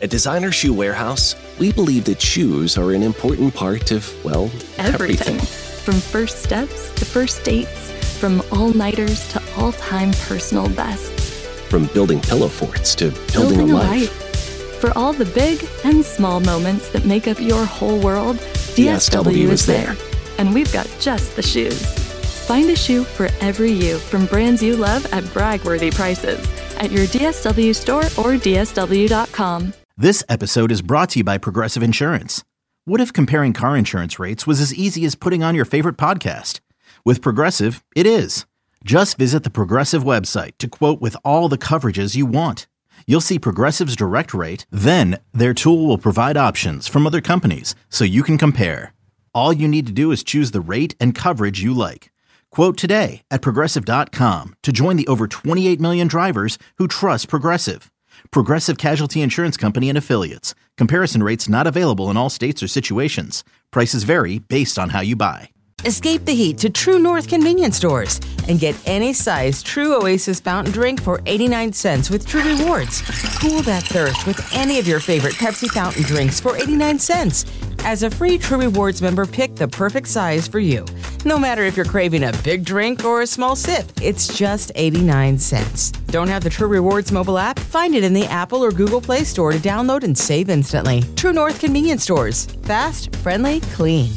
At Designer Shoe Warehouse, we believe that shoes are an important part of, well, everything. From first steps to first dates, from all-nighters to all-time personal bests. From building pillow forts to building a life. For all the big and small moments that make up your whole world, DSW is there. And we've got just the shoes. Find a shoe for every you from brands you love at brag-worthy prices at your DSW store or DSW.com. This episode is brought to you by Progressive Insurance. What if comparing car insurance rates was as easy as putting on your favorite podcast? With Progressive, it is. Just visit the Progressive website to quote with all the coverages you want. You'll see Progressive's direct rate, then their tool will provide options from other companies so you can compare. All you need to do is choose the rate and coverage you like. Quote today at Progressive.com to join the over 28 million drivers who trust Progressive. Progressive Casualty Insurance Company and Affiliates. Comparison rates not available in all states or situations. Prices vary based on how you buy. Escape the heat to True North convenience stores and get any size True Oasis fountain drink for 89 cents with True Rewards. Cool that thirst with any of your favorite Pepsi fountain drinks for 89 cents. As a free True Rewards member, pick the perfect size for you. No matter if you're craving a big drink or a small sip, it's just 89 cents. Don't have the True Rewards mobile app? Find it in the Apple or Google Play Store to download and save instantly. True North convenience stores. Fast, friendly, clean.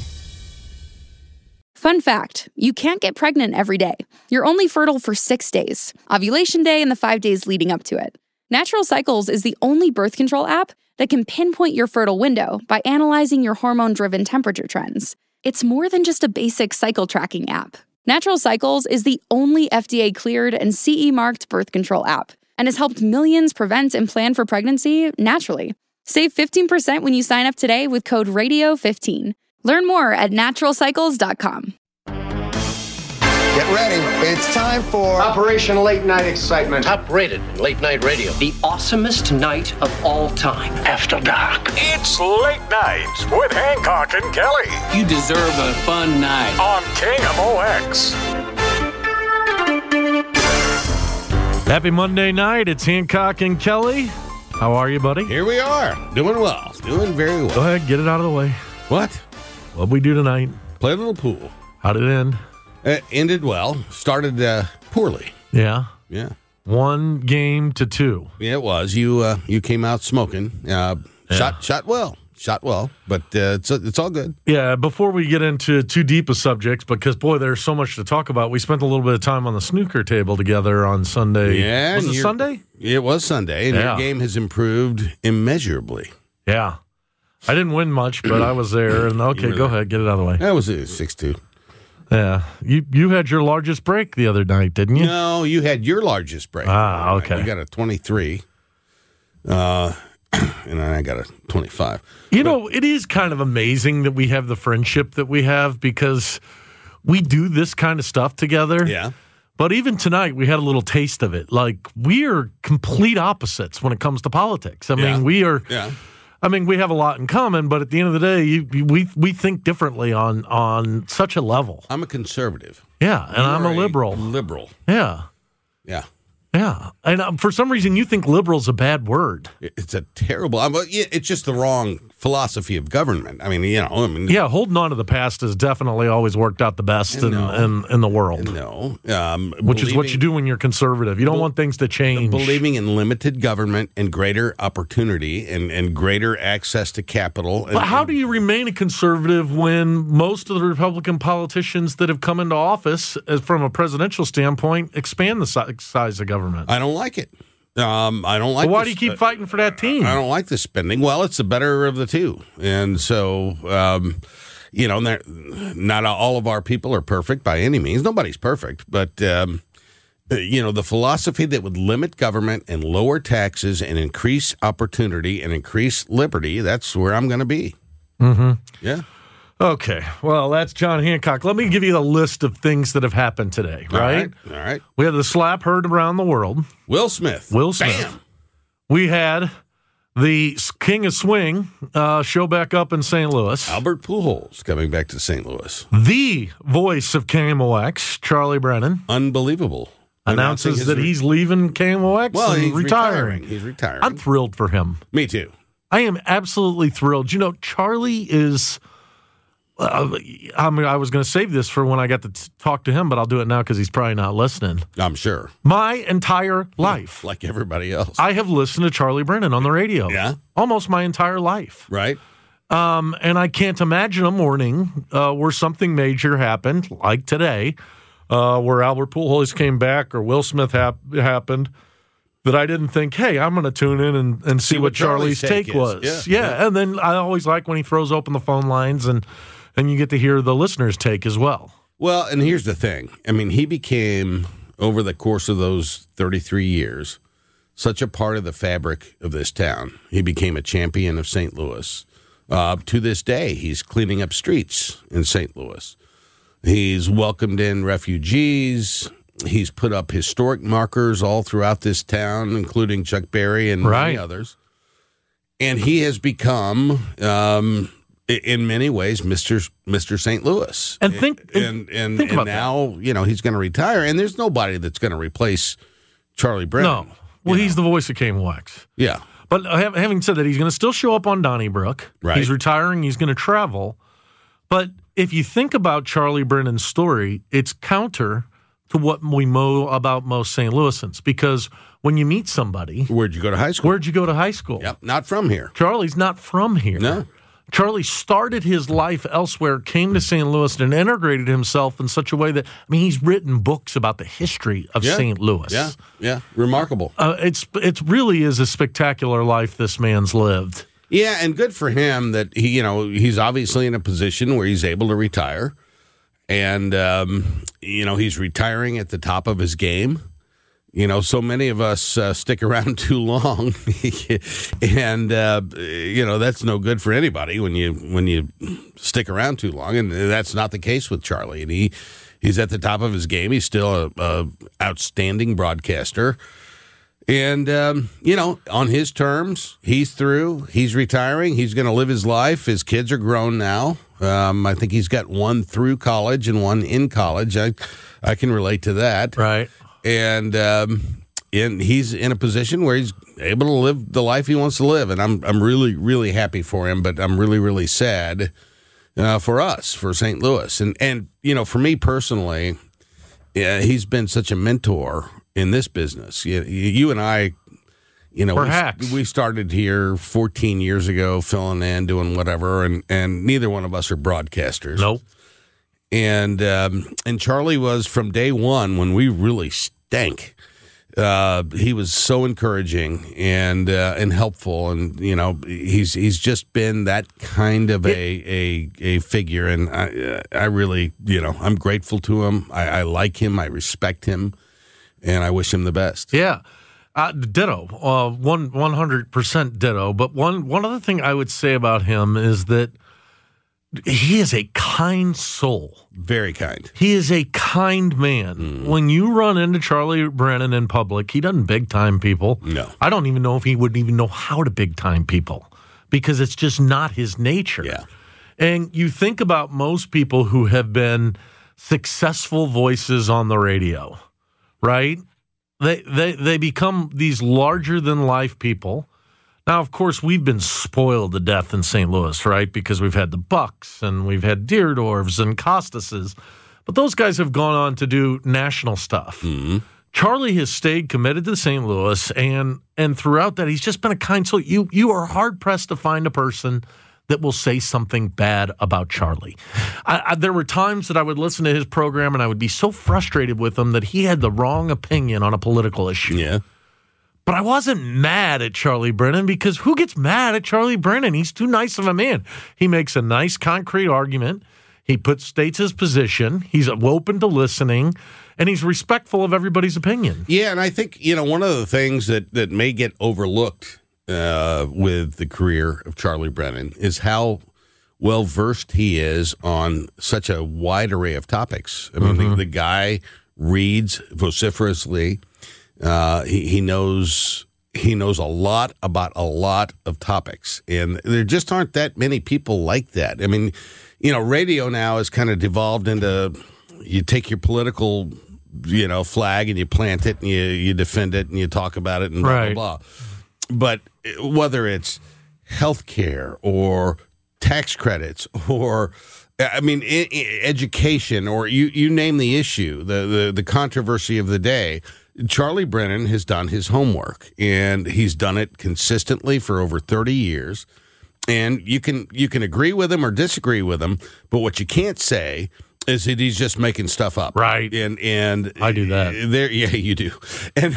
Fun fact, you can't get pregnant every day. You're only fertile for 6 days, ovulation day and the 5 days leading up to it. Natural Cycles is the only birth control app that can pinpoint your fertile window by analyzing your hormone-driven temperature trends. It's more than just a basic cycle tracking app. Natural Cycles is the only FDA-cleared and CE-marked birth control app and has helped millions prevent and plan for pregnancy naturally. Save 15% when you sign up today with code RADIO15. Learn more at naturalcycles.com. Get ready. It's time for Operation Late Night Excitement. Top rated in late night radio. The awesomest night of all time. After dark. It's Late Night with Hancock and Kelly. You deserve a fun night. On KMOX. Happy Monday night. It's Hancock and Kelly. How are you, buddy? Here we are. Doing well. Doing very well. Go ahead. Get it out of the way. What? What'd we do tonight? Play a little pool. How'd it end? It ended well. Started poorly. Yeah. 1 game to 2. Yeah, it was. You came out smoking. Shot well. But it's all good. Yeah. Before we get into too deep of subjects, because boy, there's so much to talk about. We spent a little bit of time on the snooker table together on Sunday. Yeah. Was it Sunday? It was Sunday, and your game has improved immeasurably. Yeah. I didn't win much, but I was there. And okay, go ahead, get it out of the way. That was 6-2. Yeah, you had your largest break the other night, didn't you? No, you had your largest break. Ah, okay. You got a 23, and I got a 25. You know, it is kind of amazing that we have the friendship that we have because we do this kind of stuff together. Yeah. But even tonight, we had a little taste of it. Like, we are complete opposites when it comes to politics. I mean, we are. Yeah. I mean, we have a lot in common, but at the end of the day, we think differently on such a level. I'm a conservative. Yeah, and I'm a liberal. Liberal. Yeah. Yeah. Yeah. And for some reason, you think liberal's a bad word. It's a terrible. It's just the wrong philosophy of government. I mean, yeah, holding on to the past has definitely always worked out the best in the world. No. Which is what you do when you're conservative. You don't want things to change. Believing in limited government and greater opportunity and greater access to capital. But how do you remain a conservative when most of the Republican politicians that have come into office, from a presidential standpoint, expand the size of government? I don't like it. I don't like. Well, why do you keep fighting for that team? I don't like the spending. Well, it's the better of the two, and so not all of our people are perfect by any means. Nobody's perfect, but the philosophy that would limit government and lower taxes and increase opportunity and increase liberty. That's where I'm going to be. Mm-hmm. Yeah. Okay, well, that's John Hancock. Let me give you the list of things that have happened today, right? All right. We had the slap heard around the world. Will Smith. Bam. We had the King of Swing show back up in St. Louis. Albert Pujols coming back to St. Louis. The voice of KMOX, Charlie Brennan. Unbelievable. Announces that he's leaving KMOX and he's retiring. He's retiring. I'm thrilled for him. Me too. I am absolutely thrilled. You know, Charlie is. I was going to save this for when I got to talk to him, but I'll do it now because he's probably not listening. I'm sure. My entire life, like everybody else, I have listened to Charlie Brennan on the radio. Yeah, almost my entire life. Right. And I can't imagine a morning where something major happened, like today, where Albert Pujols came back or Will Smith happened, that I didn't think, hey, I'm going to tune in and see what Charlie's take was. Yeah, and then I always like when he throws open the phone lines and you get to hear the listener's take as well. Well, and here's the thing. I mean, he became, over the course of those 33 years, such a part of the fabric of this town. He became a champion of St. Louis. To this day, he's cleaning up streets in St. Louis. He's welcomed in refugees. He's put up historic markers all throughout this town, including Chuck Berry and many others. And he has become, in many ways, Mr. St. Louis. And think about now, that. You know, he's going to retire, and there's nobody that's going to replace Charlie Brennan. No. Well, he's the voice of KMOX. Yeah. But having said that, he's going to still show up on Donnybrook. Right. He's retiring. He's going to travel. But if you think about Charlie Brennan's story, it's counter to what we know about most St. Louisans. Because when you meet somebody... Where'd you go to high school? Where'd you go to high school? Yep, not from here. Charlie's not from here. No. Charlie started his life elsewhere, came to St. Louis, and integrated himself in such a way that, I mean, he's written books about the history of St. Louis. Yeah, remarkable. It really is a spectacular life this man's lived. Yeah, and good for him that he's obviously in a position where he's able to retire, and he's retiring at the top of his game. You know, so many of us stick around too long, and that's no good for anybody when you stick around too long. And that's not the case with Charlie. And he's at the top of his game. He's still a outstanding broadcaster, and on his terms, he's through. He's retiring. He's going to live his life. His kids are grown now. I think he's got one through college and one in college. I can relate to that. Right. And he's in a position where he's able to live the life he wants to live, and I'm really, really happy for him. But I'm really, really sad for us, for St. Louis, and for me personally, he's been such a mentor in this business. You and I, perhaps we started here 14 years ago, filling in, doing whatever, and neither one of us are broadcasters. Nope. And Charlie was from day one when we really stank. He was so encouraging and helpful, and he's just been that kind of a figure, and I really I'm grateful to him. I like him, I respect him, and I wish him the best. Yeah. Ditto, 100% ditto. But one other thing I would say about him is that he is a kind soul. Very kind. He is a kind man. When you run into Charlie Brennan in public, he doesn't big-time people. No. I don't even know if he would even know how to big-time people because it's just not his nature. Yeah. And you think about most people who have been successful voices on the radio, right? They become these larger-than-life people. Now, of course, we've been spoiled to death in St. Louis, right? Because we've had the Bucks and we've had Deerdorfs and Costases. But those guys have gone on to do national stuff. Mm-hmm. Charlie has stayed committed to St. Louis, and throughout that, he's just been a kind soul. You are hard-pressed to find a person that will say something bad about Charlie. There were times that I would listen to his program, and I would be so frustrated with him that he had the wrong opinion on a political issue. Yeah. But I wasn't mad at Charlie Brennan because who gets mad at Charlie Brennan? He's too nice of a man. He makes a nice, concrete argument. He states his position. He's open to listening, and he's respectful of everybody's opinion. Yeah, and I think, one of the things that may get overlooked with the career of Charlie Brennan is how well-versed he is on such a wide array of topics. I mean, the guy reads vociferously. He knows a lot about a lot of topics, and there just aren't that many people like that. I mean, radio now has kind of devolved into you take your political, flag and you plant it and you defend it and you talk about it and blah, blah, blah. But whether it's health care or tax credits or, education, or you name the issue, the controversy of the day, Charlie Brennan has done his homework, and he's done it consistently for over 30 years. And you can agree with him or disagree with him, but what you can't say is that he's just making stuff up, right? And I do that. You do. And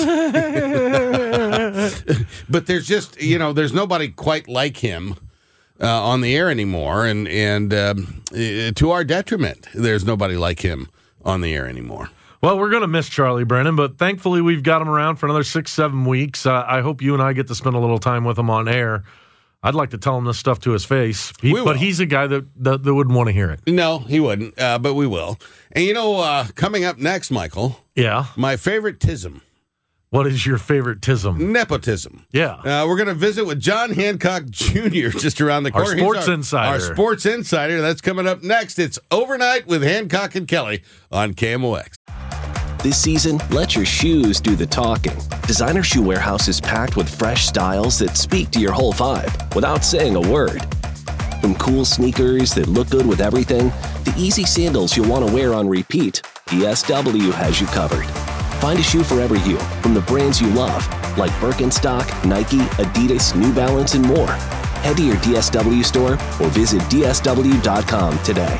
but there's just there's nobody quite like him on the air anymore, and to our detriment, there's nobody like him on the air anymore. Well, we're going to miss Charlie Brennan, but thankfully we've got him around for another 6-7 weeks. I hope you and I get to spend a little time with him on air. I'd like to tell him this stuff to his face, but he's a guy that wouldn't want to hear it. No, he wouldn't, but we will. And coming up next, Michael. Yeah? My favorite tism. What is your favorite tism? Nepotism. Yeah. We're going to visit with John Hancock Jr. just around the corner. Our sports insider. Our sports insider. That's coming up next. It's Overnight with Hancock and Kelly on KMOX. This season, let your shoes do the talking. Designer Shoe Warehouse is packed with fresh styles that speak to your whole vibe without saying a word. From cool sneakers that look good with everything, to easy sandals you'll want to wear on repeat, DSW has you covered. Find a shoe for every you from the brands you love, like Birkenstock, Nike, Adidas, New Balance, and more. Head to your DSW store or visit DSW.com today.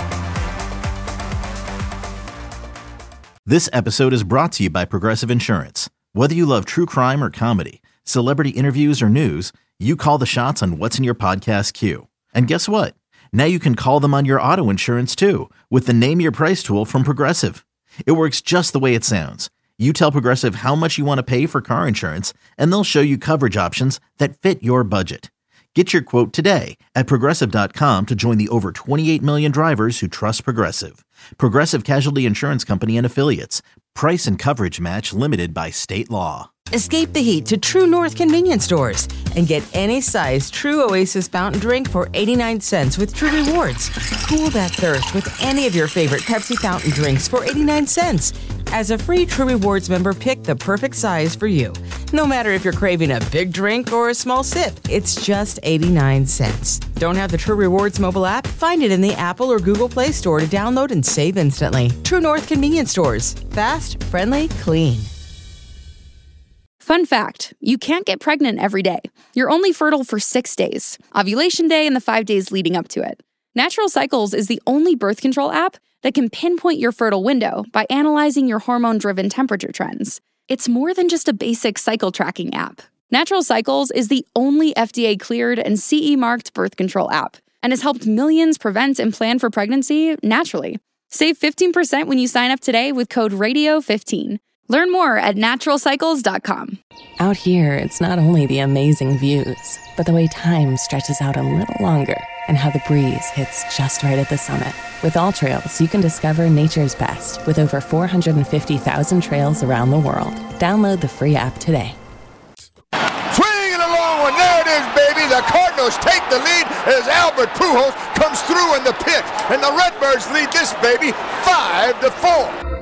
This episode is brought to you by Progressive Insurance. Whether you love true crime or comedy, celebrity interviews or news, you call the shots on what's in your podcast queue. And guess what? Now you can call them on your auto insurance too with the Name Your Price tool from Progressive. It works just the way it sounds. You tell Progressive how much you want to pay for car insurance, and they'll show you coverage options that fit your budget. Get your quote today at Progressive.com to join the over 28 million drivers who trust Progressive. Progressive Casualty Insurance Company and Affiliates. Price and coverage match limited by state law. Escape the heat to True North convenience stores and get any size True Oasis fountain drink for 89 cents with True Rewards. Cool that thirst with any of your favorite Pepsi fountain drinks for 89 cents. As a free True Rewards member, pick the perfect size for you. No matter if you're craving a big drink or a small sip, it's just 89 cents. Don't have the True Rewards mobile app? Find it in the Apple or Google Play Store to download and save instantly. True North convenience stores. Fast, friendly, clean. Fun fact, you can't get pregnant every day. You're only fertile for 6 days, ovulation day and the 5 days leading up to it. Natural Cycles is the only birth control app that can pinpoint your fertile window by analyzing your hormone-driven temperature trends. It's more than just a basic cycle tracking app. Natural Cycles is the only FDA-cleared and CE-marked birth control app and has helped millions prevent and plan for pregnancy naturally. Save 15% when you sign up today with code RADIO15. Learn more at naturalcycles.com. Out here, it's not only the amazing views, but the way time stretches out a little longer and how the breeze hits just right at the summit. With All Trails, you can discover nature's best with over 450,000 trails around the world. Download the free app today. Swinging along one. There it is, baby. The Cardinals take the lead as Albert Pujols comes through in the pitch. And the Redbirds lead this baby 5-4.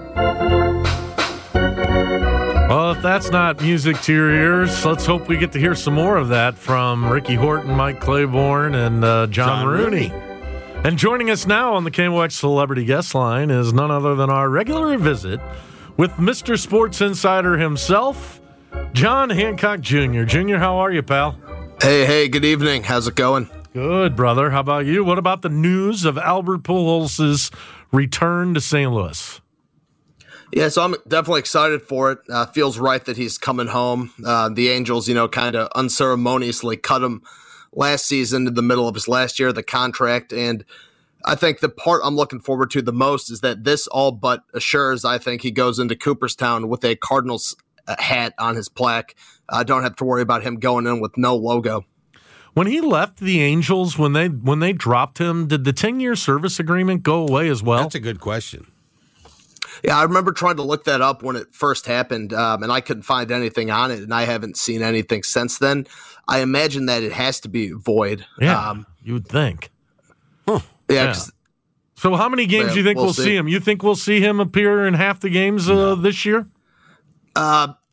Well, if that's not music to your ears, let's hope we get to hear some more of that from Ricky Horton, Mike Claiborne, and John Rooney. And joining us now on the KMOX Celebrity Guest Line is none other than our regular visit with Mr. Sports Insider himself, John Hancock Jr. Junior, how are you, pal? Hey, good evening. How's it going? Good, brother. How about you? What about the news of Albert Pujols' return to St. Louis? Yeah, so I'm definitely excited for it. Feels right that he's coming home. The Angels, kind of unceremoniously cut him last season in the middle of his last year of the contract. And I think the part I'm looking forward to the most is that this all but assures, I think, he goes into Cooperstown with a Cardinals hat on his plaque. Don't have to worry about him going in with no logo. When he left the Angels, when they dropped him, did the 10-year service agreement go away as well? That's a good question. Yeah, I remember trying to look that up when it first happened, and I couldn't find anything on it, and I haven't seen anything since then. I imagine that it has to be void. Yeah, you would think. Huh. Yeah. So how many games do you think we'll see him? You think we'll see him appear in half the games this year?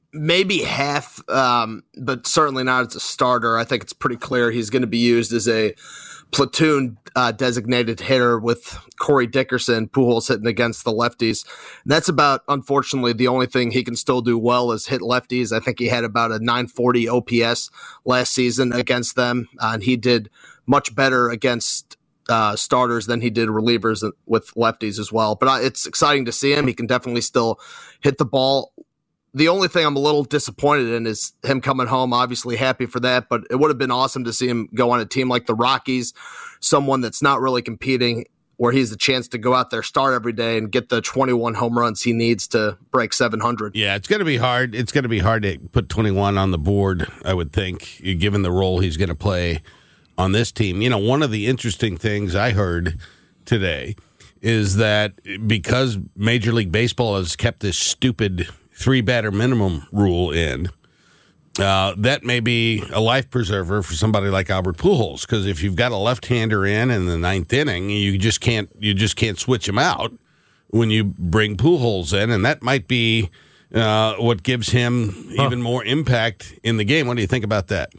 maybe half, but certainly not as a starter. I think it's pretty clear he's going to be used as a platoon designated hitter with Corey Dickerson, Pujols hitting against the lefties. And that's about, unfortunately, the only thing he can still do well is hit lefties. I think he had about a 940 OPS last season against them, and he did much better against starters than he did relievers with lefties as well. But it's exciting to see him. He can definitely still hit the ball. The only thing I'm a little disappointed in is him coming home. Obviously happy for that, but it would have been awesome to see him go on a team like the Rockies, someone that's not really competing, where he's the chance to go out there, start every day, and get the 21 home runs he needs to break 700. Yeah, it's going to be hard. It's going to be hard to put 21 on the board, I would think, given the role he's going to play on this team. You know, one of the interesting things I heard today is that because Major League Baseball has kept this stupid 3-batter minimum rule in, that may be a life preserver for somebody like Albert Pujols, because if you've got a left-hander in the ninth inning, you just can't switch him out when you bring Pujols in, and that might be what gives him even more impact in the game. What do you think about that?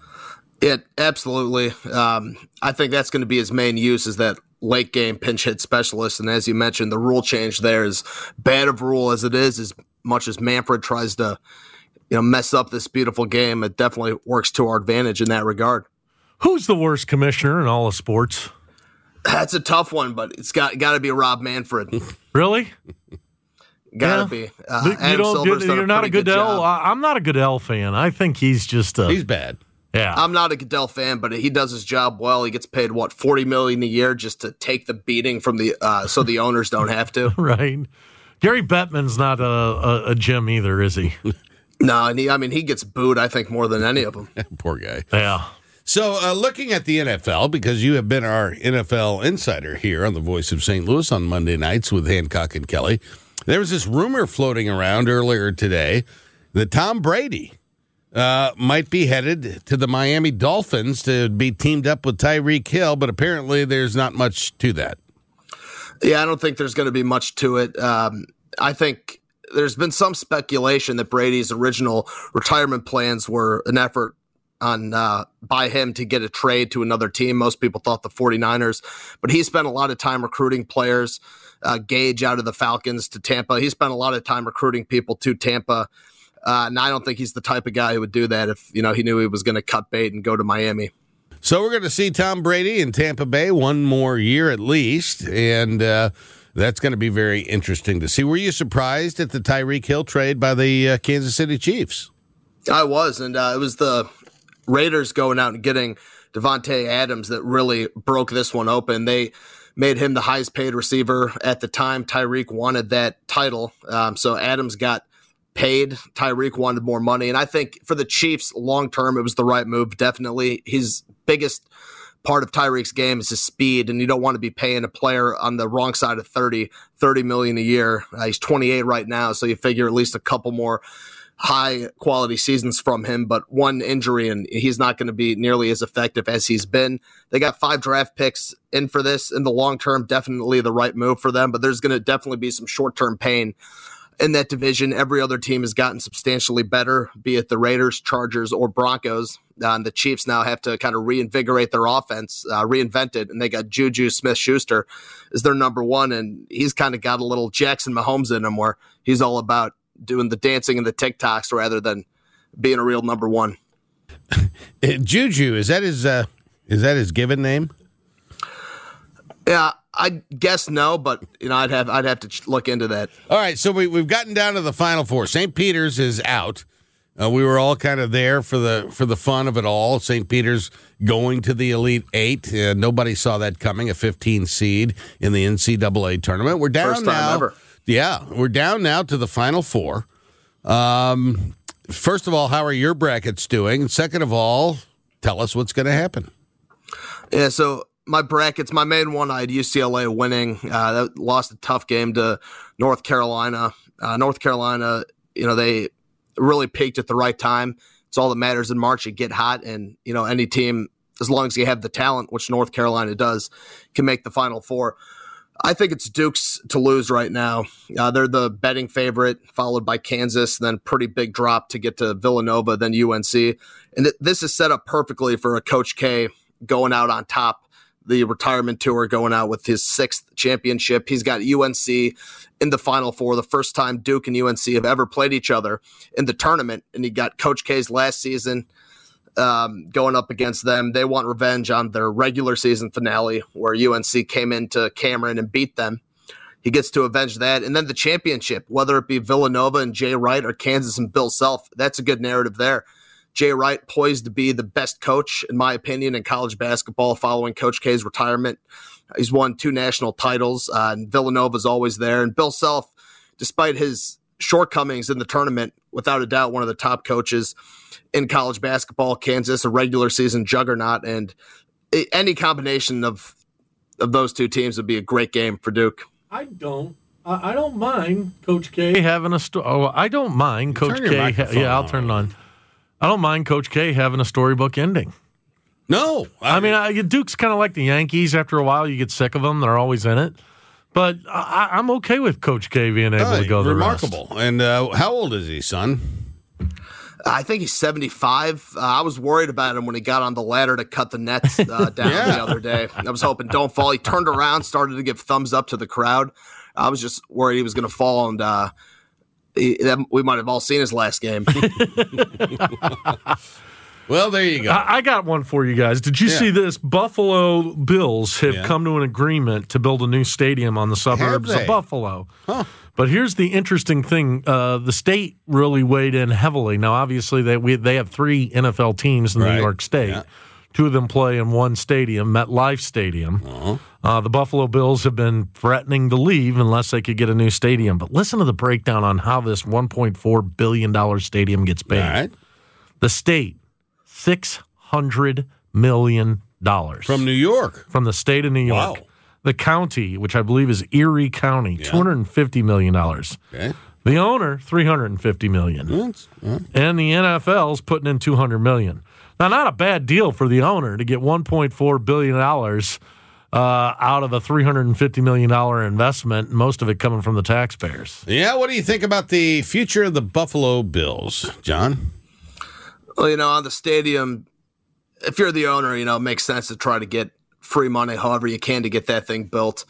Absolutely. I think that's going to be his main use, is that late game pinch hit specialist. And as you mentioned, the rule change there is bad of rule as it is, as much as Manfred tries to, mess up this beautiful game. It definitely works to our advantage in that regard. Who's the worst commissioner in all of sports? That's a tough one, but it's got to be Rob Manfred. Really? Got to be. You're not a Goodell. I'm not a Goodell fan. I think he's just he's bad. Yeah, I'm not a Goodell fan, but he does his job well. He gets paid $40 million a year just to take the beating from the so the owners don't have to. Right. Gary Bettman's not a Jim either, is he? No, and he gets booed, I think, more than any of them. Poor guy. Yeah. So looking at the NFL, because you have been our NFL insider here on the Voice of St. Louis on Monday nights with Hancock and Kelly, there was this rumor floating around earlier today that Tom Brady might be headed to the Miami Dolphins to be teamed up with Tyreek Hill, but apparently there's not much to that. Yeah, I don't think there's going to be much to it. I think there's been some speculation that Brady's original retirement plans were an effort on by him to get a trade to another team. Most people thought the 49ers, but he spent a lot of time recruiting players. Gage out of the Falcons to Tampa. He spent a lot of time recruiting people to Tampa. And I don't think he's the type of guy who would do that if he knew he was going to cut bait and go to Miami. So we're going to see Tom Brady in Tampa Bay one more year at least, and that's going to be very interesting to see. Were you surprised at the Tyreek Hill trade by the Kansas City Chiefs? I was, and it was the Raiders going out and getting Devontae Adams that really broke this one open. They made him the highest paid receiver at the time. Tyreek wanted that title, so Adams got paid. Tyreek wanted more money, and I think for the Chiefs long term it was the right move. Definitely his biggest part of Tyreek's game is his speed, and you don't want to be paying a player on the wrong side of 30 million a year. He's 28 right now, so you figure at least a couple more high quality seasons from him, but one injury and he's not going to be nearly as effective as he's been. They got 5 draft picks in for this. In the long term, definitely the right move for them, but there's going to definitely be some short-term pain in that division. Every other team has gotten substantially better, be it the Raiders, Chargers, or Broncos. And the Chiefs now have to kind of reinvigorate their offense, reinvent it, and they got Juju Smith-Schuster as their number one, and he's kind of got a little Jackson Mahomes in him where he's all about doing the dancing and the TikToks rather than being a real number one. Juju, is that his given name? Yeah, I guess no, but I'd have to look into that. All right, so we've gotten down to the Final Four. St. Peter's is out. We were all kind of there for the fun of it all. St. Peter's going to the Elite Eight. Nobody saw that coming. A 15 seed in the NCAA tournament. We're down First time now. Ever. Yeah, we're down now to the Final Four. First of all, how are your brackets doing? Second of all, tell us what's going to happen. Yeah, so my brackets, my main one, I had UCLA winning. That lost a tough game to North Carolina. North Carolina, they really peaked at the right time. It's all that matters in March. You get hot, and any team, as long as you have the talent, which North Carolina does, can make the Final Four. I think it's Duke's to lose right now. They're the betting favorite, followed by Kansas, then pretty big drop to get to Villanova, then UNC. And this is set up perfectly for a Coach K going out on top, the retirement tour, going out with his 6th championship. He's got UNC in the Final Four, the first time Duke and UNC have ever played each other in the tournament. And he got Coach K's last season going up against them. They want revenge on their regular season finale where UNC came into Cameron and beat them. He gets to avenge that. And then the championship, whether it be Villanova and Jay Wright or Kansas and Bill Self, that's a good narrative there. Jay Wright poised to be the best coach, in my opinion, in college basketball following Coach K's retirement. He's won 2 national titles, and Villanova's always there. And Bill Self, despite his shortcomings in the tournament, without a doubt, one of the top coaches in college basketball. Kansas, a regular season juggernaut, and any combination of those two teams would be a great game for Duke. I don't mind Coach K having a story. Oh, I don't mind Coach K. I'll turn it on. I don't mind Coach K having a storybook ending. No. I mean, Duke's kind of like the Yankees. After a while, you get sick of them. They're always in it. But I'm okay with Coach K being able to go the rest. Remarkable. And how old is he, son? I think he's 75. I was worried about him when he got on the ladder to cut the nets down the other day. I was hoping don't fall. He turned around, started to give thumbs up to the crowd. I was just worried he was going to fall, and we might have all seen his last game. Well, there you go. I got one for you guys. Did you see this? Buffalo Bills have come to an agreement to build a new stadium on the suburbs of Buffalo. Huh. But here's the interesting thing. The state really weighed in heavily. Now, obviously, they have 3 NFL teams in New York State. Yeah. 2 of them play in one stadium, MetLife Stadium. Uh-huh. The Buffalo Bills have been threatening to leave unless they could get a new stadium. But listen to the breakdown on how this $1.4 billion stadium gets paid. All right. The state, $600 million. From New York? From the state of New York. Wow. The county, which I believe is Erie County, $250 million. Okay. The owner, $350 million. And the NFL's putting in $200 million. Now, not a bad deal for the owner to get $1.4 billion out of a $350 million investment, most of it coming from the taxpayers. Yeah, what do you think about the future of the Buffalo Bills, John? Well, on the stadium, if you're the owner, it makes sense to try to get free money however you can to get that thing built.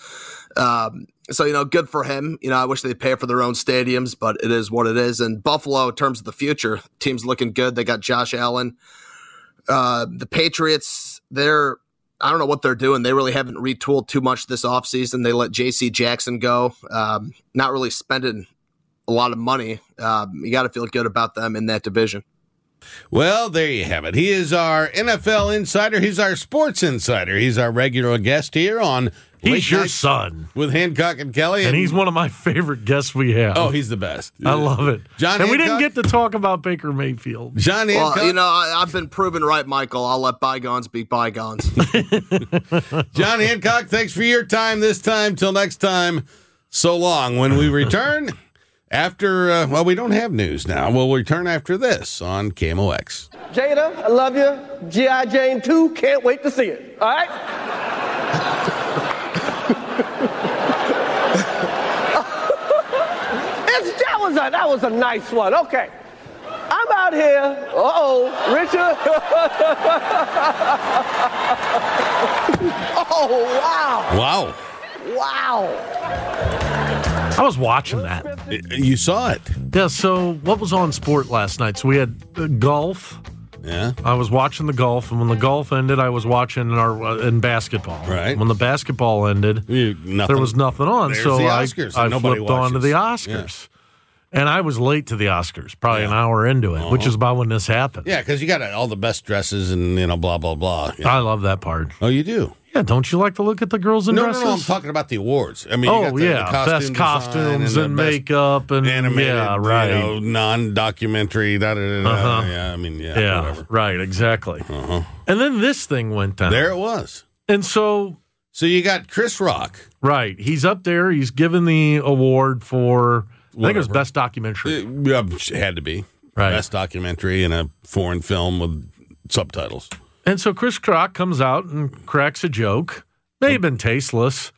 So, good for him. I wish they'd pay for their own stadiums, but it is what it is. And Buffalo, in terms of the future, team's looking good. They got Josh Allen. The Patriots, I don't know what they're doing. They really haven't retooled too much this offseason. They let J.C. Jackson go, not really spending a lot of money. You got to feel good about them in that division. Well, there you have it. He is our NFL insider. He's our sports insider. He's our regular guest here on He's your son. With Hancock and Kelly. And he's one of my favorite guests we have. Oh, he's the best. I love it. John and Hancock? we didn't get to talk about Baker Mayfield. John Hancock? Well, I've been proven right, Michael. I'll let bygones be bygones. John Hancock, thanks for your time this time. Till next time, so long. When we return... After, we don't have news now. We'll return after this on KMOX. Jada, I love you. G.I. Jane 2, can't wait to see it. All right? That was a nice one. Okay. I'm out here. Richard. Wow. I was watching that. You saw it? Yeah, so what was on sport last night? So we had golf. Yeah. I was watching the golf, and when the golf ended, I was watching in basketball. Right. When the basketball ended, there was nothing on. There's so the Oscars, I nobody flipped on to the watches. Oscars. Yeah. And I was late to the Oscars, probably an hour into it, which is about when this happened. Yeah, because you got all the best dresses and, blah, blah, blah. I love that part. Oh, you do? Yeah, don't you like to look at the girls in dresses? No, I'm talking about the awards. I mean, you got the best costumes and makeup and animated, non-documentary, Yeah, whatever. Right, exactly. And then this thing went down. There it was. And so you got Chris Rock. Right. He's up there. He's given the award for, I think it was Best Documentary. It had to be. Right. Best documentary in a foreign film with subtitles. And so Chris Rock comes out and cracks a joke. May have been tasteless.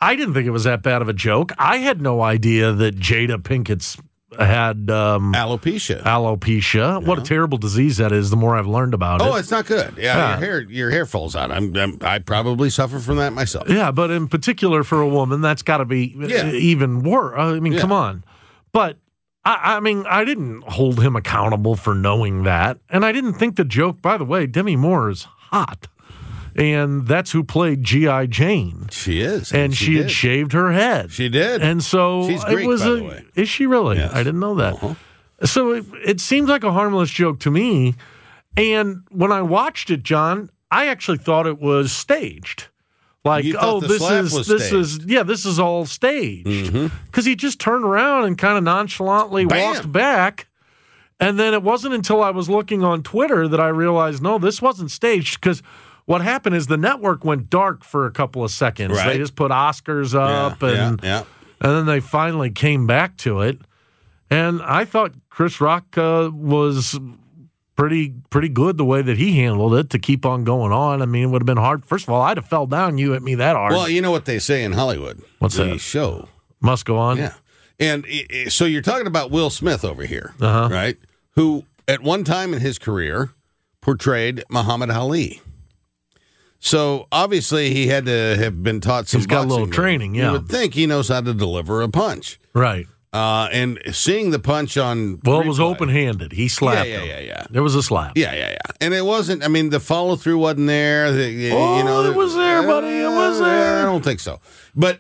I didn't think it was that bad of a joke. I had no idea that Jada Pinkett's had alopecia. Yeah. What a terrible disease that is. The more I've learned about it. Oh, it's not good. Yeah, your hair falls out. I probably suffer from that myself. Yeah, but in particular for a woman, that's got to be even worse. I mean, come on. But I mean, I didn't hold him accountable for knowing that, and I didn't think the joke. By the way, Demi Moore is hot. And that's who played G.I. Jane. She is. And she had shaved her head. She did. And so she's Greek, it was by the way. Is she really? Yes. I didn't know that. So it seems like a harmless joke to me. And when I watched it, John, I actually thought it was staged. Like, this is all staged. Because he just turned around and kind of nonchalantly walked back. And then it wasn't until I was looking on Twitter that I realized, no, this wasn't staged. Because what happened is the network went dark for a couple of seconds. Right. They just put Oscars up, and then they finally came back to it. And I thought Chris Rock was pretty good the way that he handled it to keep on going on. I mean, it would have been hard. First of all, I'd have fell down. You hit me that hard. Well, you know what they say in Hollywood. What's the that? Show must go on. Yeah. And so you're talking about Will Smith over here, right? Who at one time in his career portrayed Muhammad Ali. So, obviously, he had to have been taught some He's got a little boxing training, You would think he knows how to deliver a punch. Right. And seeing the punch on Well, it was open-handed. He slapped him. Yeah. There was a slap. Yeah. And it wasn't, I mean, the follow-through wasn't there. It was there, buddy. It was there. I don't think so. But,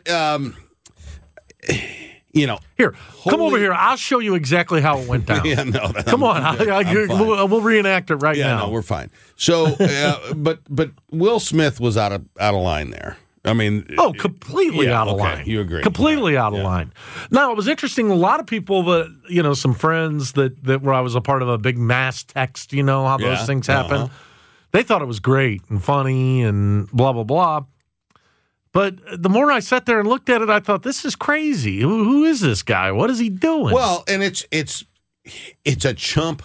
Here, come over here. I'll show you exactly how it went down. Come on. We'll reenact it right now. No, we're fine. So, but Will Smith was out of line there. I mean, completely out of line. You agree? Completely out of line. Now, it was interesting. A lot of people that some friends that where I was a part of a big mass text. You know how those things happen. They thought it was great and funny and blah blah blah. But the more I sat there and looked at it, I thought, this is crazy. Who is this guy? What is he doing? Well, and it's a chump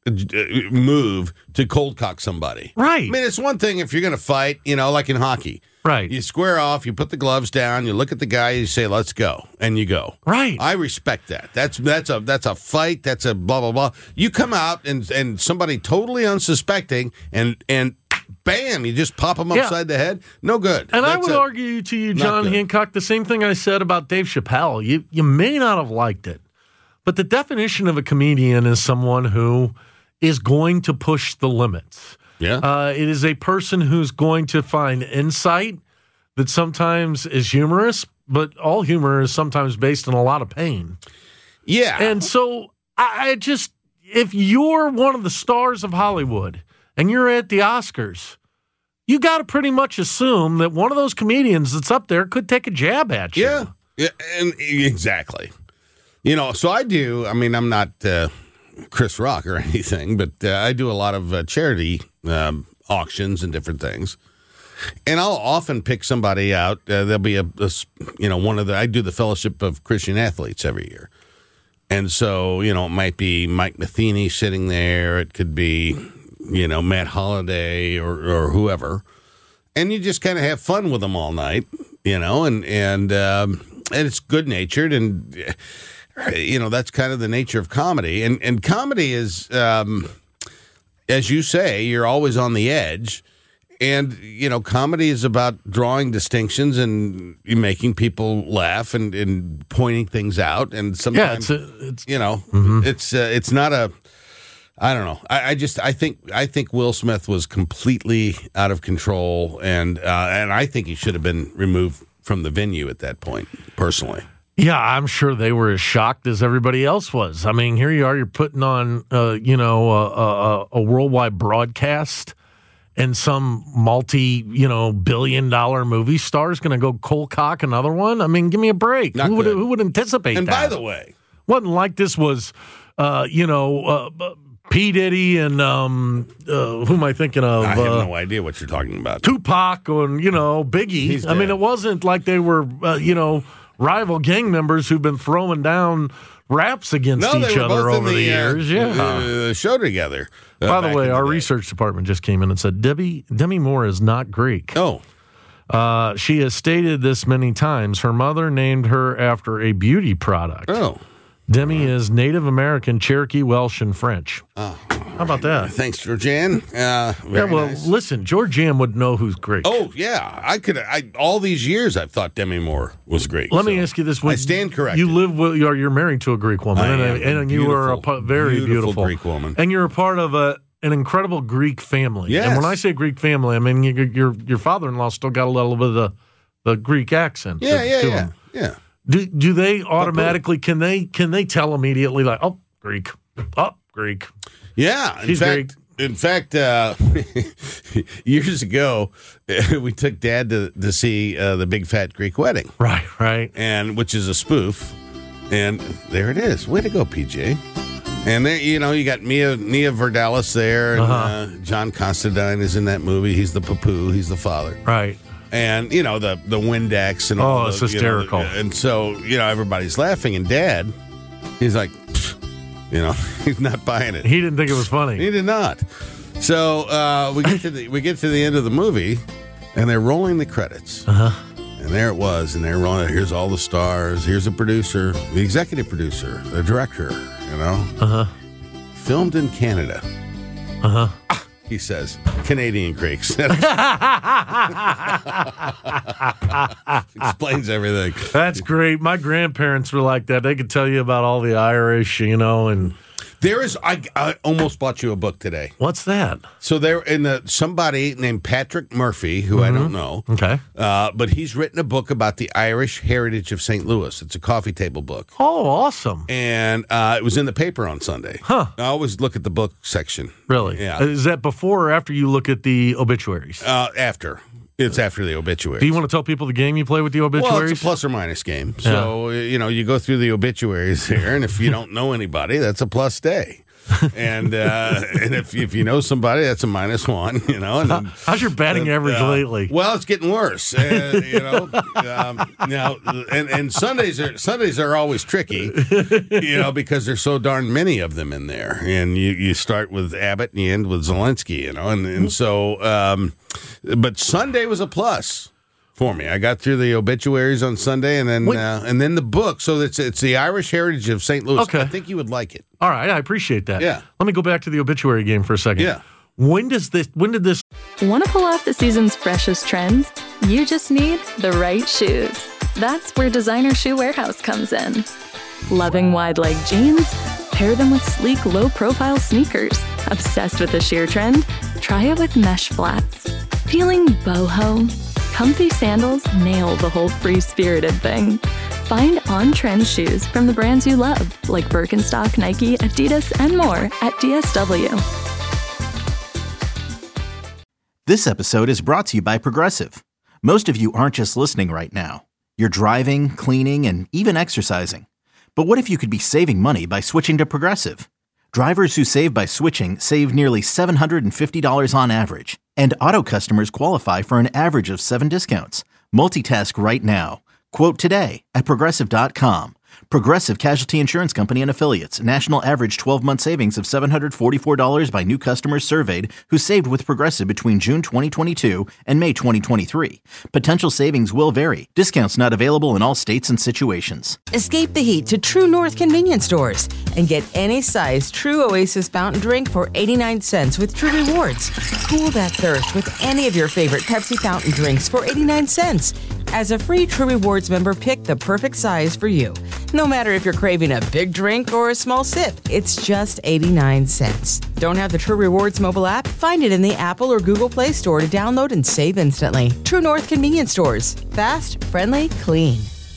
move to cold cock somebody. Right. I mean, it's one thing if you're going to fight, like in hockey. Right. You square off, you put the gloves down, you look at the guy, you say, let's go, and you go. Right. I respect that. That's a fight, that's a blah, blah, blah. You come out and somebody totally unsuspecting and bam, you just pop them upside the head. No good. And I would argue to you, John Hancock, the same thing I said about Dave Chappelle. You may not have liked it, but the definition of a comedian is someone who is going to push the limits. Yeah. It is a person who's going to find insight that sometimes is humorous, but all humor is sometimes based on a lot of pain. Yeah. And so I just, if you're one of the stars of Hollywood and you're at the Oscars, you got to pretty much assume that one of those comedians that's up there could take a jab at you. Yeah, and exactly. So I do. I mean, I'm not Chris Rock or anything, but I do a lot of charity auctions and different things. And I'll often pick somebody out. There'll be I do the Fellowship of Christian Athletes every year. And so, it might be Mike Matheny sitting there. It could be, Matt Holliday or whoever. And you just kind of have fun with them all night, and it's good-natured. And, that's kind of the nature of comedy. And comedy is, as you say, you're always on the edge. And, comedy is about drawing distinctions and making people laugh and pointing things out. And sometimes, it's not a, I don't know. I think Will Smith was completely out of control. And I think he should have been removed from the venue at that point, personally. Yeah, I'm sure they were as shocked as everybody else was. I mean, here you are, you're putting on, a worldwide broadcast. And some multi-billion-dollar movie star is going to go cold cock another one? I mean, give me a break. Who would anticipate that? And by the way, wasn't like this was, P. Diddy and who am I thinking of? I have no idea what you're talking about. Tupac and Biggie. I mean, it wasn't like they were rival gang members who've been throwing down raps against each other over the years. The show together. By the way, our research department just came in and said Demi Moore is not Greek. Oh. She has stated this many times. Her mother named her after a beauty product. Oh. Demi is Native American, Cherokee, Welsh, and French. Oh. How about that? Thanks, Georgianne. Nice. Listen, Georgianne would know who's great. Oh, yeah. All these years I've thought Demi Moore was great. Let me ask you this. I stand corrected. You live with, you're married to a Greek woman. And you are a very beautiful Greek woman. And you're a part of an incredible Greek family. Yes. And when I say Greek family, I mean your father-in-law still got a little bit of the Greek accent. Yeah. Do they automatically, can they tell immediately, like, oh, Greek. Yeah. In fact, years ago, we took Dad to see the Big Fat Greek Wedding. Right. And which is a spoof. And there it is. Way to go, PJ. And there, you got Nia Vardalos there, and John Constantine is in that movie. He's the Papu. He's the father. Right. And, the Windex and all. Oh, it's hysterical. And so, everybody's laughing. And Dad, he's like, he's not buying it. He didn't think it was funny. He did not. So we get to the end of the movie, and they're rolling the credits. And there it was. And they're rolling. Here's all the stars. Here's the producer, the executive producer, the director, Filmed in Canada. He says, Canadian Greeks. Explains everything. That's great. My grandparents were like that. They could tell you about all the Irish, and there is. I almost bought you a book today. What's that? So there somebody named Patrick Murphy, who I don't know. Okay, but he's written a book about the Irish heritage of St. Louis. It's a coffee table book. Oh, awesome! And it was in the paper on Sunday. Huh? I always look at the book section. Really? Yeah. Is that before or after you look at the obituaries? After. It's after the obituaries. Do you want to tell people the game you play with the obituaries? Well, it's a plus or minus game. So, you go through the obituaries here, and if you don't know anybody, that's a plus day. And if you know somebody, that's a -1. And how's your batting average lately? Well, it's getting worse. Now, and Sundays are always tricky, because there's so darn many of them in there. And you start with Abbott and you end with Zelensky, and so. But Sunday was a plus for me. I got through the obituaries on Sunday, and then the book. So it's the Irish heritage of St. Louis. Okay. I think you would like it. All right, I appreciate that. Yeah. Let me go back to the obituary game for a second. Yeah. When did this? Want to pull off the season's freshest trends? You just need the right shoes. That's where Designer Shoe Warehouse comes in. Loving wide leg jeans? Pair them with sleek, low-profile sneakers. Obsessed with the sheer trend? Try it with mesh flats. Feeling boho? Comfy sandals nail the whole free-spirited thing. Find on-trend shoes from the brands you love, like Birkenstock, Nike, Adidas, and more at DSW. This episode is brought to you by Progressive. Most of you aren't just listening right now. You're driving, cleaning, and even exercising. But what if you could be saving money by switching to Progressive? Drivers who save by switching save nearly $750 on average, and auto customers qualify for an average of 7 discounts. Multitask right now. Quote today at Progressive.com. Progressive Casualty Insurance Company and Affiliates. National average 12-month savings of $744 by new customers surveyed who saved with Progressive between June 2022 and May 2023. Potential savings will vary. Discounts not available in all states and situations. Escape the heat to True North convenience stores and get any size True Oasis fountain drink for 89 cents with True Rewards. Cool that thirst with any of your favorite Pepsi fountain drinks for 89 cents. As a free True Rewards member, pick the perfect size for you. No matter if you're craving a big drink or a small sip, it's just 89 cents. Don't have the True Rewards mobile app? Find it in the Apple or Google Play Store to download and save instantly. True North convenience stores. Fast, friendly, clean.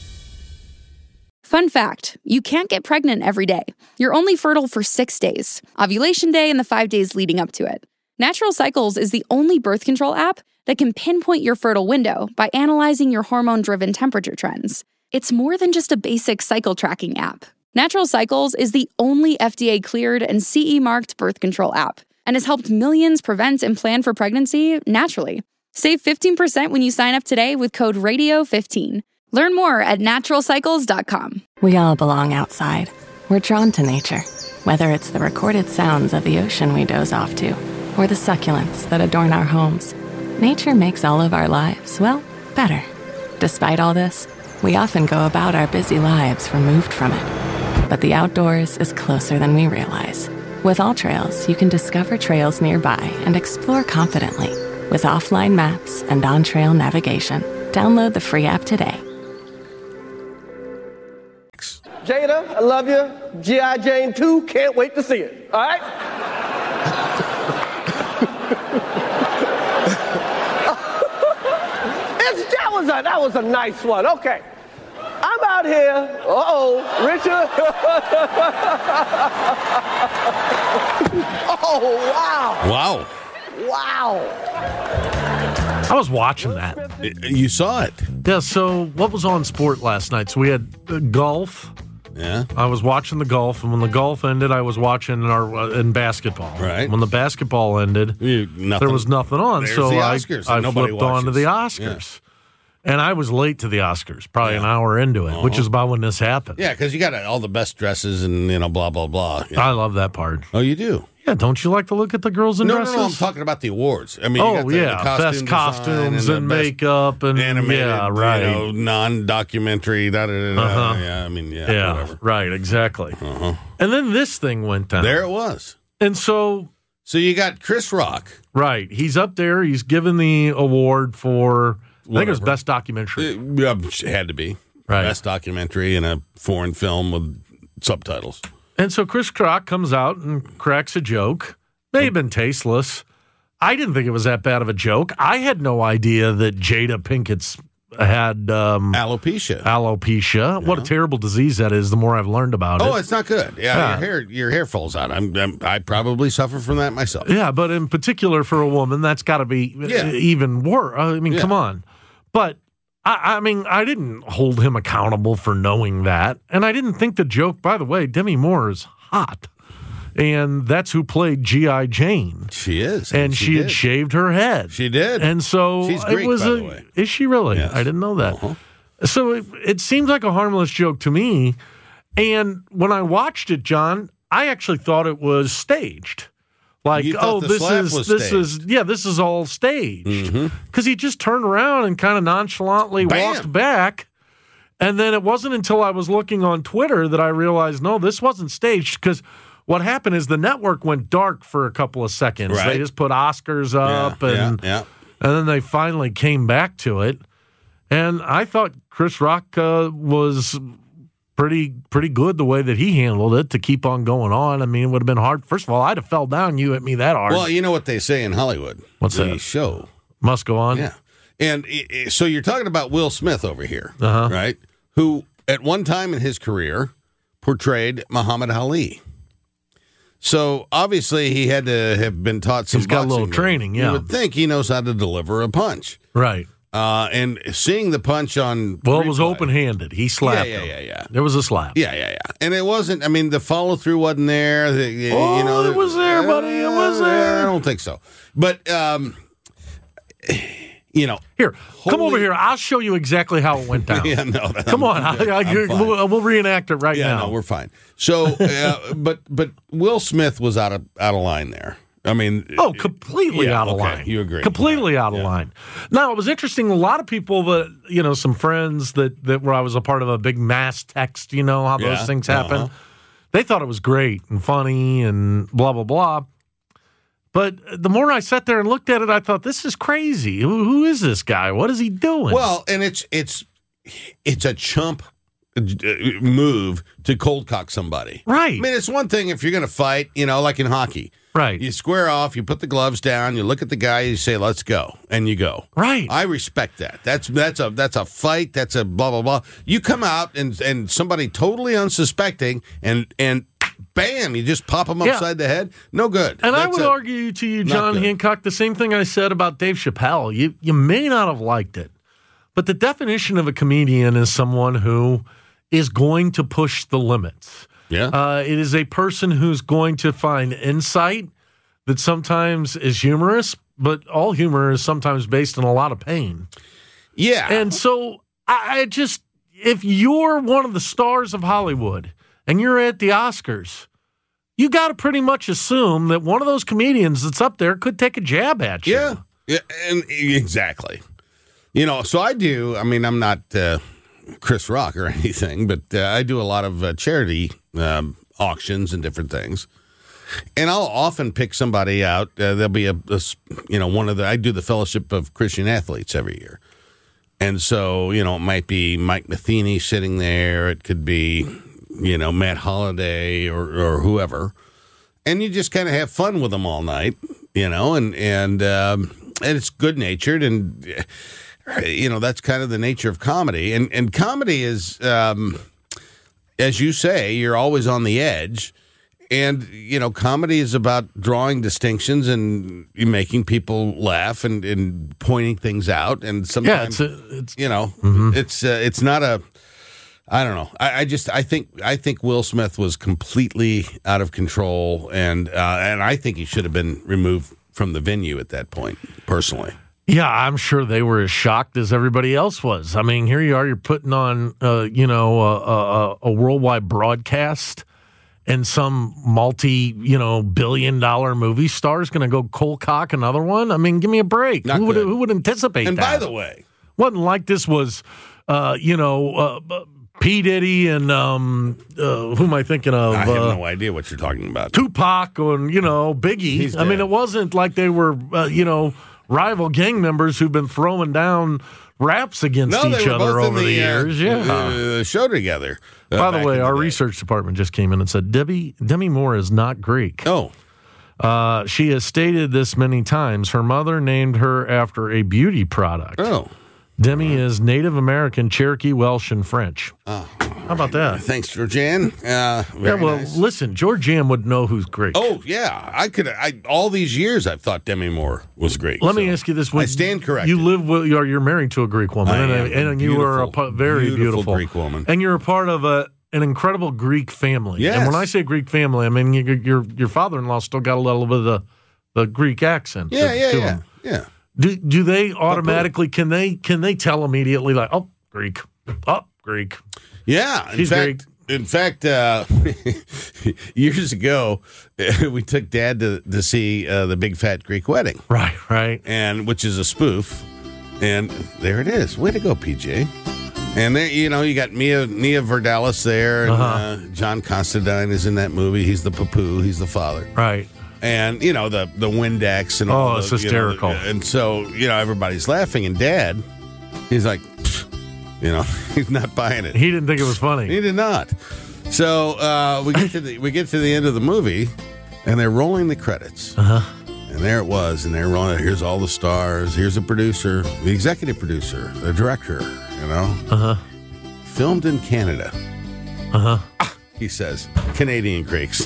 Fun fact, you can't get pregnant every day. You're only fertile for 6 days. Ovulation day and the 5 days leading up to it. Natural Cycles is the only birth control app that can pinpoint your fertile window by analyzing your hormone-driven temperature trends. It's more than just a basic cycle tracking app. Natural Cycles is the only FDA-cleared and CE-marked birth control app and has helped millions prevent and plan for pregnancy naturally. Save 15% when you sign up today with code RADIO15. Learn more at naturalcycles.com. We all belong outside. We're drawn to nature, whether it's the recorded sounds of the ocean we doze off to or the succulents that adorn our homes. Nature makes all of our lives, well, better. Despite all this, we often go about our busy lives removed from it. But the outdoors is closer than we realize. With AllTrails, you can discover trails nearby and explore confidently. With offline maps and on-trail navigation, download the free app today. Jada, I love you. G.I. Jane 2, can't wait to see it. All right? That was a nice one. Okay. I'm out here. Richard. Wow. I was watching that. You saw it. Yeah, so what was on sport last night? So we had golf. Yeah. I was watching the golf, and when the golf ended, I was watching in basketball. Right. When the basketball ended, there was nothing on. There's so the I Oscars, flipped on to the Oscars. Yeah. And I was late to the Oscars, probably an hour into it, which is about when this happened. Yeah, because you got all the best dresses and, blah, blah, blah. I love that part. Oh, you do? Yeah, don't you like to look at the girls in dresses? No, I'm talking about the awards. I mean, you got the best costumes and makeup and animated, right. non-documentary, Yeah, whatever. Right, exactly. And then this thing went down. There it was. And so you got Chris Rock. Right. He's up there. He's given the award for, I think it was Best Documentary. It had to be. Right. Best Documentary in a foreign film with subtitles. And so Chris Rock comes out and cracks a joke. May have been tasteless. I didn't think it was that bad of a joke. I had no idea that Jada Pinkett's had alopecia. Yeah. What a terrible disease that is. The more I've learned about it. Oh, it's not good. Yeah, your hair falls out. I probably suffer from that myself. Yeah, but in particular for a woman, that's got to be even worse. I mean, come on. But I mean, I didn't hold him accountable for knowing that, and I didn't think the joke. By the way, Demi Moore is hot. And that's who played G.I. Jane. She is. And she had shaved her head. She did. And so she's Greek, it was by the way. Is she really? Yes. I didn't know that. So it seems like a harmless joke to me. And when I watched it, John, I actually thought it was staged. Like, this is all staged. Because he just turned around and kind of nonchalantly walked back. And then it wasn't until I was looking on Twitter that I realized, no, this wasn't staged. Because what happened is the network went dark for a couple of seconds. Right. They just put Oscars up, and then they finally came back to it. And I thought Chris Rock was pretty good the way that he handled it to keep on going on. I mean, it would have been hard. First of all, I'd have fell down. You hit me that hard. Well, you know what they say in Hollywood. What's the that? Show must go on. Yeah. And so you're talking about Will Smith over here, right? Who at one time in his career portrayed Muhammad Ali. So obviously he had to have been taught some. He's got a little moves. training. Yeah, you would think he knows how to deliver a punch, right? And seeing the punch on it was open-handed. He slapped him. Yeah. There was a slap. Yeah. And it wasn't. I mean, the follow through wasn't there. It was there, buddy. It was there. I don't think so. But here, come over here. I'll show you exactly how it went down. Come on, we'll reenact it right now. No, we're fine. So, but Will Smith was out of line there. I mean, completely out of line. You agree? Completely out of line. Now, it was interesting. A lot of people that some friends that where I was a part of a big mass text. You know how those things happen. They thought it was great and funny and blah blah blah. But the more I sat there and looked at it, I thought, this is crazy. Who is this guy? What is he doing? Well, and it's a chump move to cold cock somebody. Right. I mean, it's one thing if you're going to fight, like in hockey. Right. You square off, you put the gloves down, you look at the guy, you say, let's go, and you go. Right. I respect that. That's a fight, that's a blah, blah, blah. You come out and somebody totally unsuspecting and bam, you just pop them upside the head. No good. And I would argue to you, John Hancock, the same thing I said about Dave Chappelle. You may not have liked it, but the definition of a comedian is someone who is going to push the limits. Yeah. It is a person who's going to find insight that sometimes is humorous, but all humor is sometimes based on a lot of pain. Yeah. And so I just, if you're one of the stars of Hollywood and you're at the Oscars, you got to pretty much assume that one of those comedians that's up there could take a jab at you. Yeah, and exactly. So I do. I mean, I'm not Chris Rock or anything, but I do a lot of charity auctions and different things. And I'll often pick somebody out. There'll be I do the Fellowship of Christian Athletes every year. And so, it might be Mike Matheny sitting there. It could be, Matt Holliday or whoever. And you just kind of have fun with them all night, and it's good-natured. And, that's kind of the nature of comedy. And comedy is, as you say, you're always on the edge. And, comedy is about drawing distinctions and making people laugh and pointing things out. And sometimes, it's not a, I don't know. I think Will Smith was completely out of control. And I think he should have been removed from the venue at that point, personally. Yeah, I'm sure they were as shocked as everybody else was. I mean, here you are, you're putting on, a worldwide broadcast. And some multi-billion-dollar movie star is going to go cold cock another one? I mean, give me a break. Who would anticipate that? And by the way, wasn't like this was, P. Diddy and who am I thinking of? I have no idea what you're talking about. Tupac and Biggie. I mean, it wasn't like they were rival gang members who've been throwing down raps against each other over the years. Show together. By the way, our research department just came in and said Demi Moore is not Greek. Oh. She has stated this many times. Her mother named her after a beauty product. Oh. Demi is Native American, Cherokee, Welsh, and French. Oh. How about that? Thanks, Georgianne. Nice. Listen, Georgianne would know who's Greek. Oh, yeah. All these years I've thought Demi Moore was Greek. Let me ask you this. I stand corrected. You live with, you're married to a Greek woman, and you are a very beautiful Greek woman. And you're a part of an incredible Greek family. Yes. And when I say Greek family, I mean your father-in-law still got a little bit of the Greek accent to him. Yeah. Do they automatically, can they tell immediately, like, oh, Greek, Greek? Yeah. In fact, years ago, we took Dad to see the Big Fat Greek Wedding. Right. And which is a spoof. And there it is. Way to go, PJ. And there, you got Nia Vardalos there, and John Constantine is in that movie. He's the papu. He's the father. Right. And, the Windex and all. Oh, it's hysterical. And so, everybody's laughing. And Dad, he's like, he's not buying it. He didn't think it was funny. He did not. So we get to the end of the movie, and they're rolling the credits. And there it was. And they're rolling. Here's all the stars. Here's the producer, the executive producer, the director. Filmed in Canada. He says, Canadian Greeks.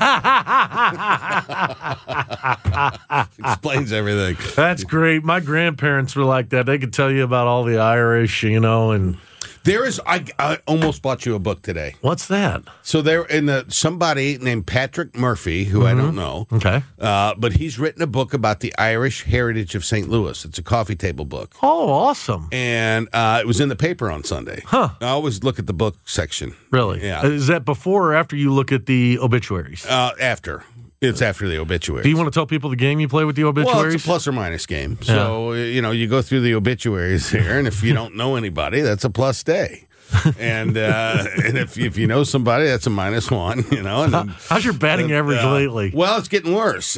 Explains everything. That's great. My grandparents were like that. They could tell you about all the Irish, and there is. I almost bought you a book today. What's that? So there somebody named Patrick Murphy, who I don't know. Okay. But he's written a book about the Irish heritage of St. Louis. It's a coffee table book. Oh, awesome. And it was in the paper on Sunday. Huh. I always look at the book section. Really? Yeah. Is that before or after you look at the obituaries? After. It's after the obituaries. Do you want to tell people the game you play with the obituaries? Well, it's a plus or minus game. So, you go through the obituaries here, and if you don't know anybody, that's a plus day. And if you know somebody, that's a -1, And then, how's your batting average lately? Well, it's getting worse.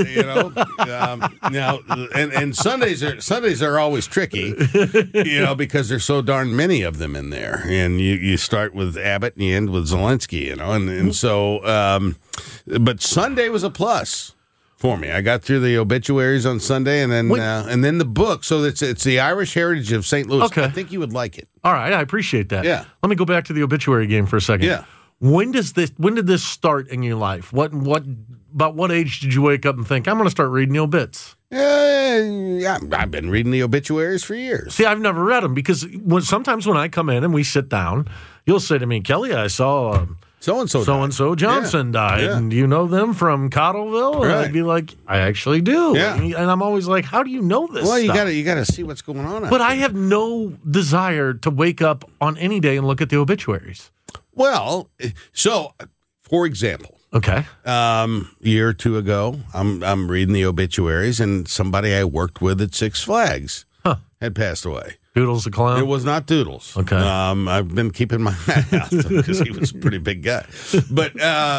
Now, and Sundays are always tricky, because there's so darn many of them in there. And you start with Abbott and you end with Zelensky, and so. But Sunday was a plus for me. I got through the obituaries on Sunday, and then the book. So it's the Irish heritage of St. Louis. Okay. I think you would like it. All right, I appreciate that. Yeah. Let me go back to the obituary game for a second. Yeah. When did this start in your life? About what age did you wake up and think, I'm going to start reading the obits? Yeah, I've been reading the obituaries for years. See, I've never read them because sometimes when I come in and we sit down, you'll say to me, Kelly, I saw so-and-so Johnson died. Yeah. And do you know them from Cottleville? And I'd be like, I actually do. Yeah. And I'm always like, how do you know this Well, stuff? you gotta see what's going on. But I have no desire to wake up on any day and look at the obituaries. Well, so, for example, okay, a year or two ago, I'm reading the obituaries, and somebody I worked with at Six Flags had passed away. Doodles the clown? It was not Doodles. Okay. I've been keeping my eye out because he was a pretty big guy. But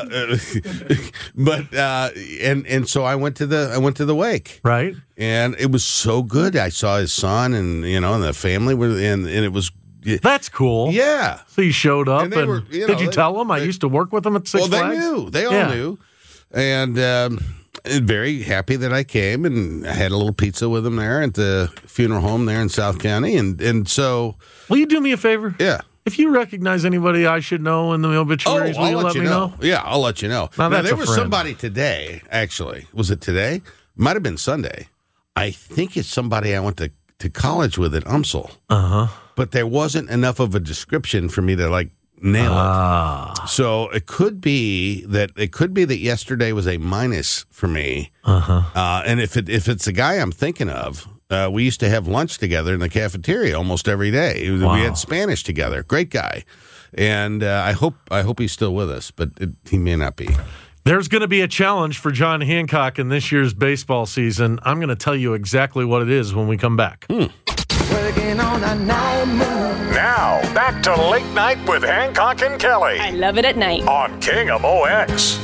so I went to the wake. Right. And it was so good. I saw his son and the family were and it was. That's cool. Yeah. So you showed up, and did you tell them? I used to work with them at Six Flags. Well, they knew. They all knew. And very happy that I came, and I had a little pizza with them there at the funeral home there in South County. And so... Will you do me a favor? Yeah. If you recognize anybody I should know in the obituaries, will you let me know? Yeah, I'll let you know. Now there was somebody today, actually. Was it today? Might have been Sunday. I think it's somebody I went to college with at UMSL. Uh-huh. But there wasn't enough of a description for me to, nail it. So it could be that yesterday was a minus for me. Uh-huh. And if it's the guy I'm thinking of, we used to have lunch together in the cafeteria almost every day. Wow. We had Spanish together. Great guy. And I hope he's still with us, but he may not be. There's going to be a challenge for John Hancock in this year's baseball season. I'm going to tell you exactly what it is when we come back. Working on a night move. Now, back to Late Night with Hancock and Kelly. I love it at night. On King of OX.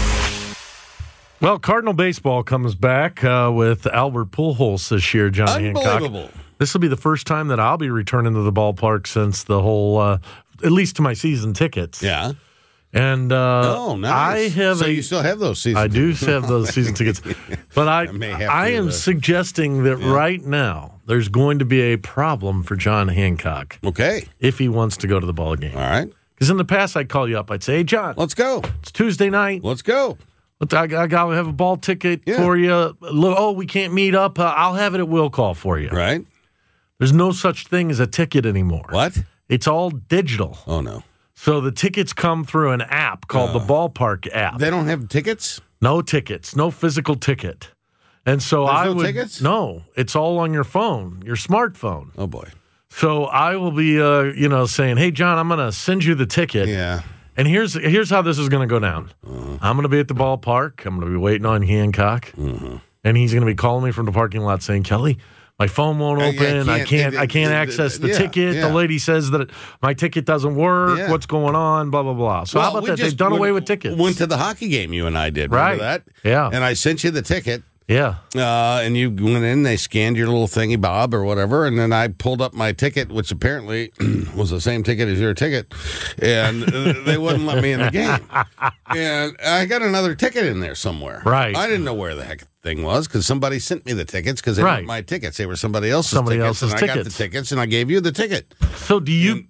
Well, Cardinal baseball comes back with Albert Pujols this year, John Hancock. Unbelievable. This will be the first time that I'll be returning to the ballpark since the whole, at least to my season tickets. Yeah. And nice. You still have those season tickets. I do have those season tickets. But I am suggesting that right now there's going to be a problem for John Hancock. Okay. If he wants to go to the ball game. All right. Because in the past, I'd call you up. I'd say, hey, John. Let's go. It's Tuesday night. Let's go. I got to have a ball ticket for you. Oh, we can't meet up. I'll have it at will call for you. Right. There's no such thing as a ticket anymore. What? It's all digital. Oh, no. So the tickets come through an app called the Ballpark app. They don't have tickets? No tickets, no physical ticket. And so There's no tickets? No, it's all on your phone, your smartphone. Oh boy. So I will be saying, "Hey John, I'm going to send you the ticket." Yeah. And here's how this is going to go down. I'm going to be at the ballpark. I'm going to be waiting on Hancock. And he's going to be calling me from the parking lot saying, "Kelly, my phone won't open. I can't access the ticket. The lady says that my ticket doesn't work. Yeah. What's going on? Blah, blah, blah." So how about that? They've done away with tickets. Went to the hockey game, you and I did. Right. Remember that? Yeah. And I sent you the ticket. Yeah. And you went in, they scanned your little thingy bob or whatever, and then I pulled up my ticket, which apparently was the same ticket as your ticket, and they wouldn't let me in the game. And I got another ticket in there somewhere. Right. I didn't know where the heck the thing was because somebody sent me the tickets because they weren't my tickets. They were somebody else's tickets. And I got the tickets, and I gave you the ticket. So are you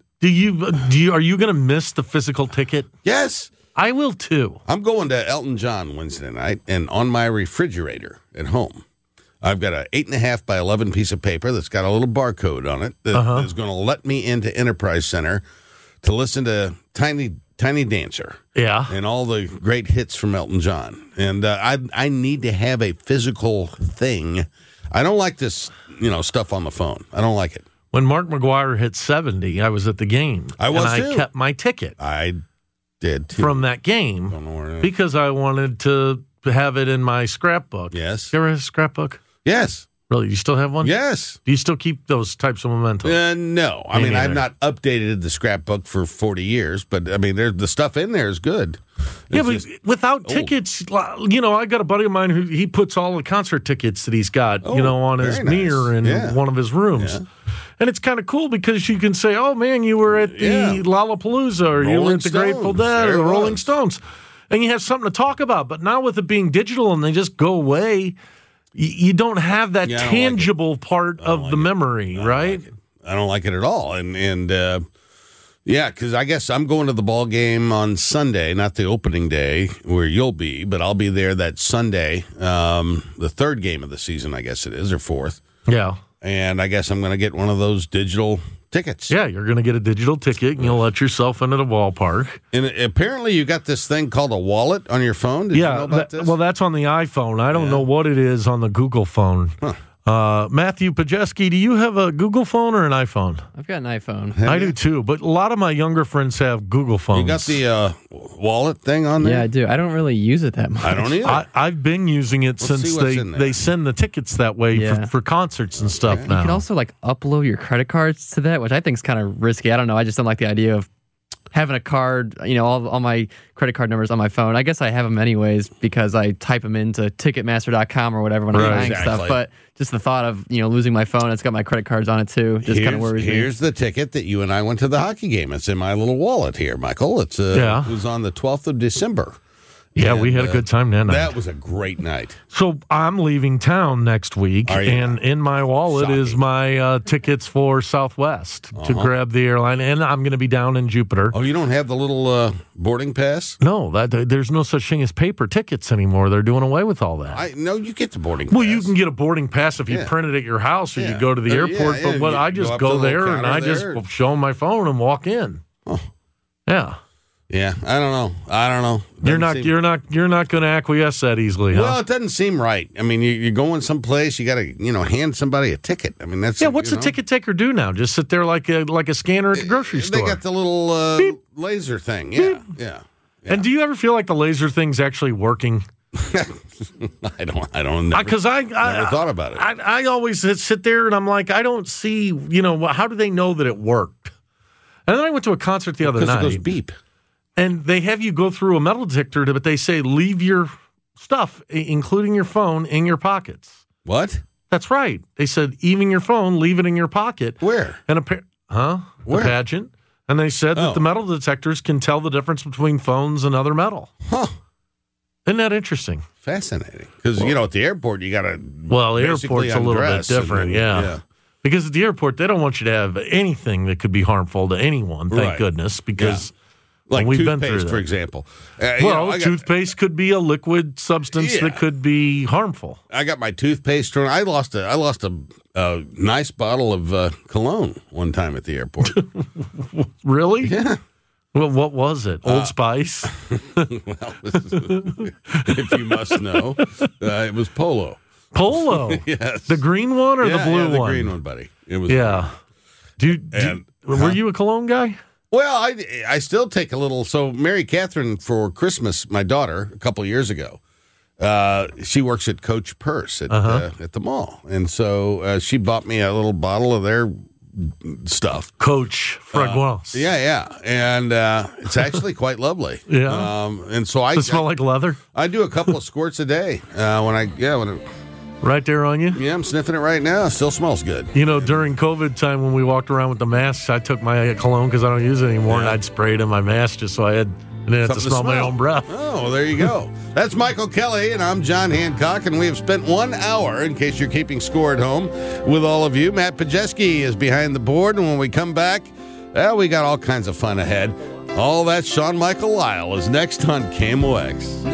going to miss the physical ticket? Yes. I will too. I'm going to Elton John Wednesday night, and on my refrigerator at home, I've got an 8.5 by 11 piece of paper that's got a little barcode on it that is going to let me into Enterprise Center to listen to Tiny Dancer. Yeah. And all the great hits from Elton John. And I need to have a physical thing. I don't like this, stuff on the phone. I don't like it. When Mark McGwire hit 70, I was at the game. I was and too. I kept my ticket. I did too. From that game because I wanted to have it in my scrapbook. Yes. You ever have a scrapbook? Yes. Really? You still have one? Yes. Do you still keep those types of mementos? No. I mean, I've not updated the scrapbook for 40 years, but I mean, the stuff in there is good. Yeah, but without tickets, I got a buddy of mine who he puts all the concert tickets that he's got, on his mirror in one of his rooms. Yeah. And it's kind of cool because you can say, "Oh man, you were at the Lollapalooza, or you were at the Grateful Dead, or the Rolling Stones," and you have something to talk about. But now with it being digital and they just go away, you don't have that tangible part of the memory, right? I don't like it at all, and because I guess I'm going to the ball game on Sunday, not the opening day where you'll be, but I'll be there that Sunday, the third game of the season, I guess it is, or fourth. Yeah. And I guess I'm going to get one of those digital tickets. Yeah, you're going to get a digital ticket, and you'll let yourself into the ballpark. And apparently you got this thing called a wallet on your phone? Did you know about this? Well, that's on the iPhone. I don't know what it is on the Google phone. Huh. Matthew Pajeski, do you have a Google phone or an iPhone? I've got an iPhone. I do too, but a lot of my younger friends have Google phones. You got the wallet thing on there? Yeah, I do. I don't really use it that much. I don't either. I've been using it since they send the tickets that way for concerts and stuff now. You can also upload your credit cards to that, which I think is kind of risky. I don't know. I just don't like the idea of having a card, all my credit card numbers on my phone. I guess I have them anyways because I type them into Ticketmaster.com or whatever when I'm buying stuff. But just the thought of, losing my phone, it's got my credit cards on it too, just kind of worries me. Here's the ticket that you and I went to the hockey game. It's in my little wallet here, Michael. It was on the 12th of December. Yeah, we had a good time that night. That was a great night. So I'm leaving town next week, and in my wallet is my tickets for Southwest to grab the airline, and I'm going to be down in Jupiter. Oh, you don't have the little boarding pass? No, there's no such thing as paper tickets anymore. They're doing away with all that. No, you get the boarding pass. Well, you can get a boarding pass if you print it at your house or you go to the airport, but I just go there and I just show them my phone and walk in. Oh. Yeah. Yeah, I don't know. You're not going to acquiesce that easily, huh? Well, it doesn't seem right. I mean, you're going someplace, you got to, hand somebody a ticket. I mean, that's what's a ticket taker do now? Just sit there like a scanner at the grocery store. They got the little laser thing. Yeah. And do you ever feel like the laser thing's actually working? I don't know. Because I never thought about it. I always sit there and I'm like, I don't see, how do they know that it worked? And then I went to a concert the other night. Because it goes beep. And they have you go through a metal detector, but they say leave your stuff, including your phone, in your pockets. What? That's right. They said even your phone, leave it in your pocket. Where? And Where? The pageant. And they said that the metal detectors can tell the difference between phones and other metal. Huh. Isn't that interesting? Fascinating. Because, at the airport, you got to the airport's a little bit different, yeah. Because at the airport, they don't want you to have anything that could be harmful to anyone, thank goodness, because... Like we've toothpaste, been through that. for example. Toothpaste could be a liquid substance that could be harmful. I got my toothpaste thrown. I lost a nice bottle of cologne one time at the airport. Really? Yeah. Well, what was it? Old Spice? Well, if you must know, it was Polo. Polo? Yes. The green one or the blue one? The green one, buddy. It was. Yeah. Were you a cologne guy? Well, I still take a little. So Mary Catherine, for Christmas, my daughter, a couple of years ago, she works at Coach Purse at the mall. And so she bought me a little bottle of their stuff. Coach Fragrance. Yeah. And it's actually quite lovely. Yeah. And so Does it smell like leather? I do a couple of squirts a day right there on you? Yeah, I'm sniffing it right now. It still smells good. During COVID time when we walked around with the masks, I took my cologne because I don't use it anymore, and I'd spray it in my mask just so I didn't have to smell my own breath. Oh, well, there you go. That's Michael Kelly, and I'm John Hancock, and we have spent 1 hour, in case you're keeping score at home, with all of you. Matt Pajeski is behind the board, and when we come back, we got all kinds of fun ahead. All that Sean Michael Lyle is next on KMOX.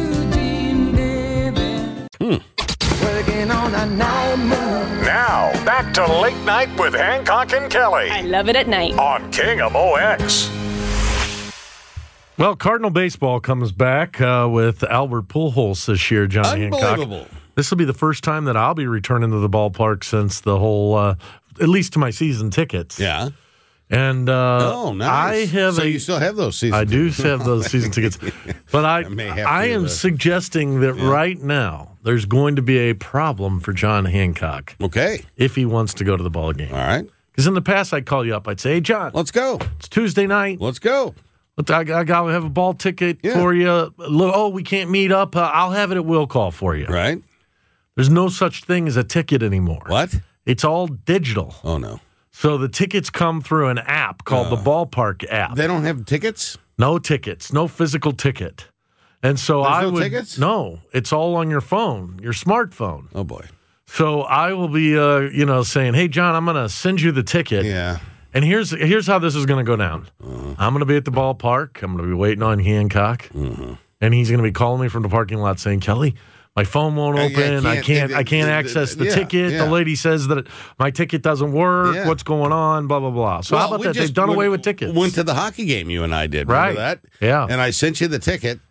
Now, back to Late Night with Hancock and Kelly. I love it at night. On KMOX. Well, Cardinal baseball comes back with Albert Pujols this year, John Hancock. Unbelievable. This will be the first time that I'll be returning to the ballpark since the whole, at least to my season tickets. Yeah. And nice. You still have those season tickets? I do have those season tickets. But I am suggesting that right now there's going to be a problem for John Hancock. Okay. If he wants to go to the ball game. All right. Because in the past, I'd call you up. I'd say, hey, John. Let's go. It's Tuesday night. Let's go. I got to have a ball ticket for you. Oh, we can't meet up. I'll have it at will call for you. Right. There's no such thing as a ticket anymore. What? It's all digital. Oh, no. So the tickets come through an app called the Ballpark app. They don't have tickets? No tickets. No physical ticket. And so There's no tickets? No, it's all on your phone, your smartphone. Oh, boy. So I will be, saying, hey, John, I'm going to send you the ticket. Yeah. And here's how this is going to go down. I'm going to be at the ballpark. I'm going to be waiting on Hancock. And he's going to be calling me from the parking lot saying, Kelly, my phone won't open. I can't access the ticket. The lady says that my ticket doesn't work. Yeah. What's going on? Blah, blah, blah. So how about that? They've done away with tickets. Went to the hockey game, you and I did. Right. Remember that? Yeah. And I sent you the ticket.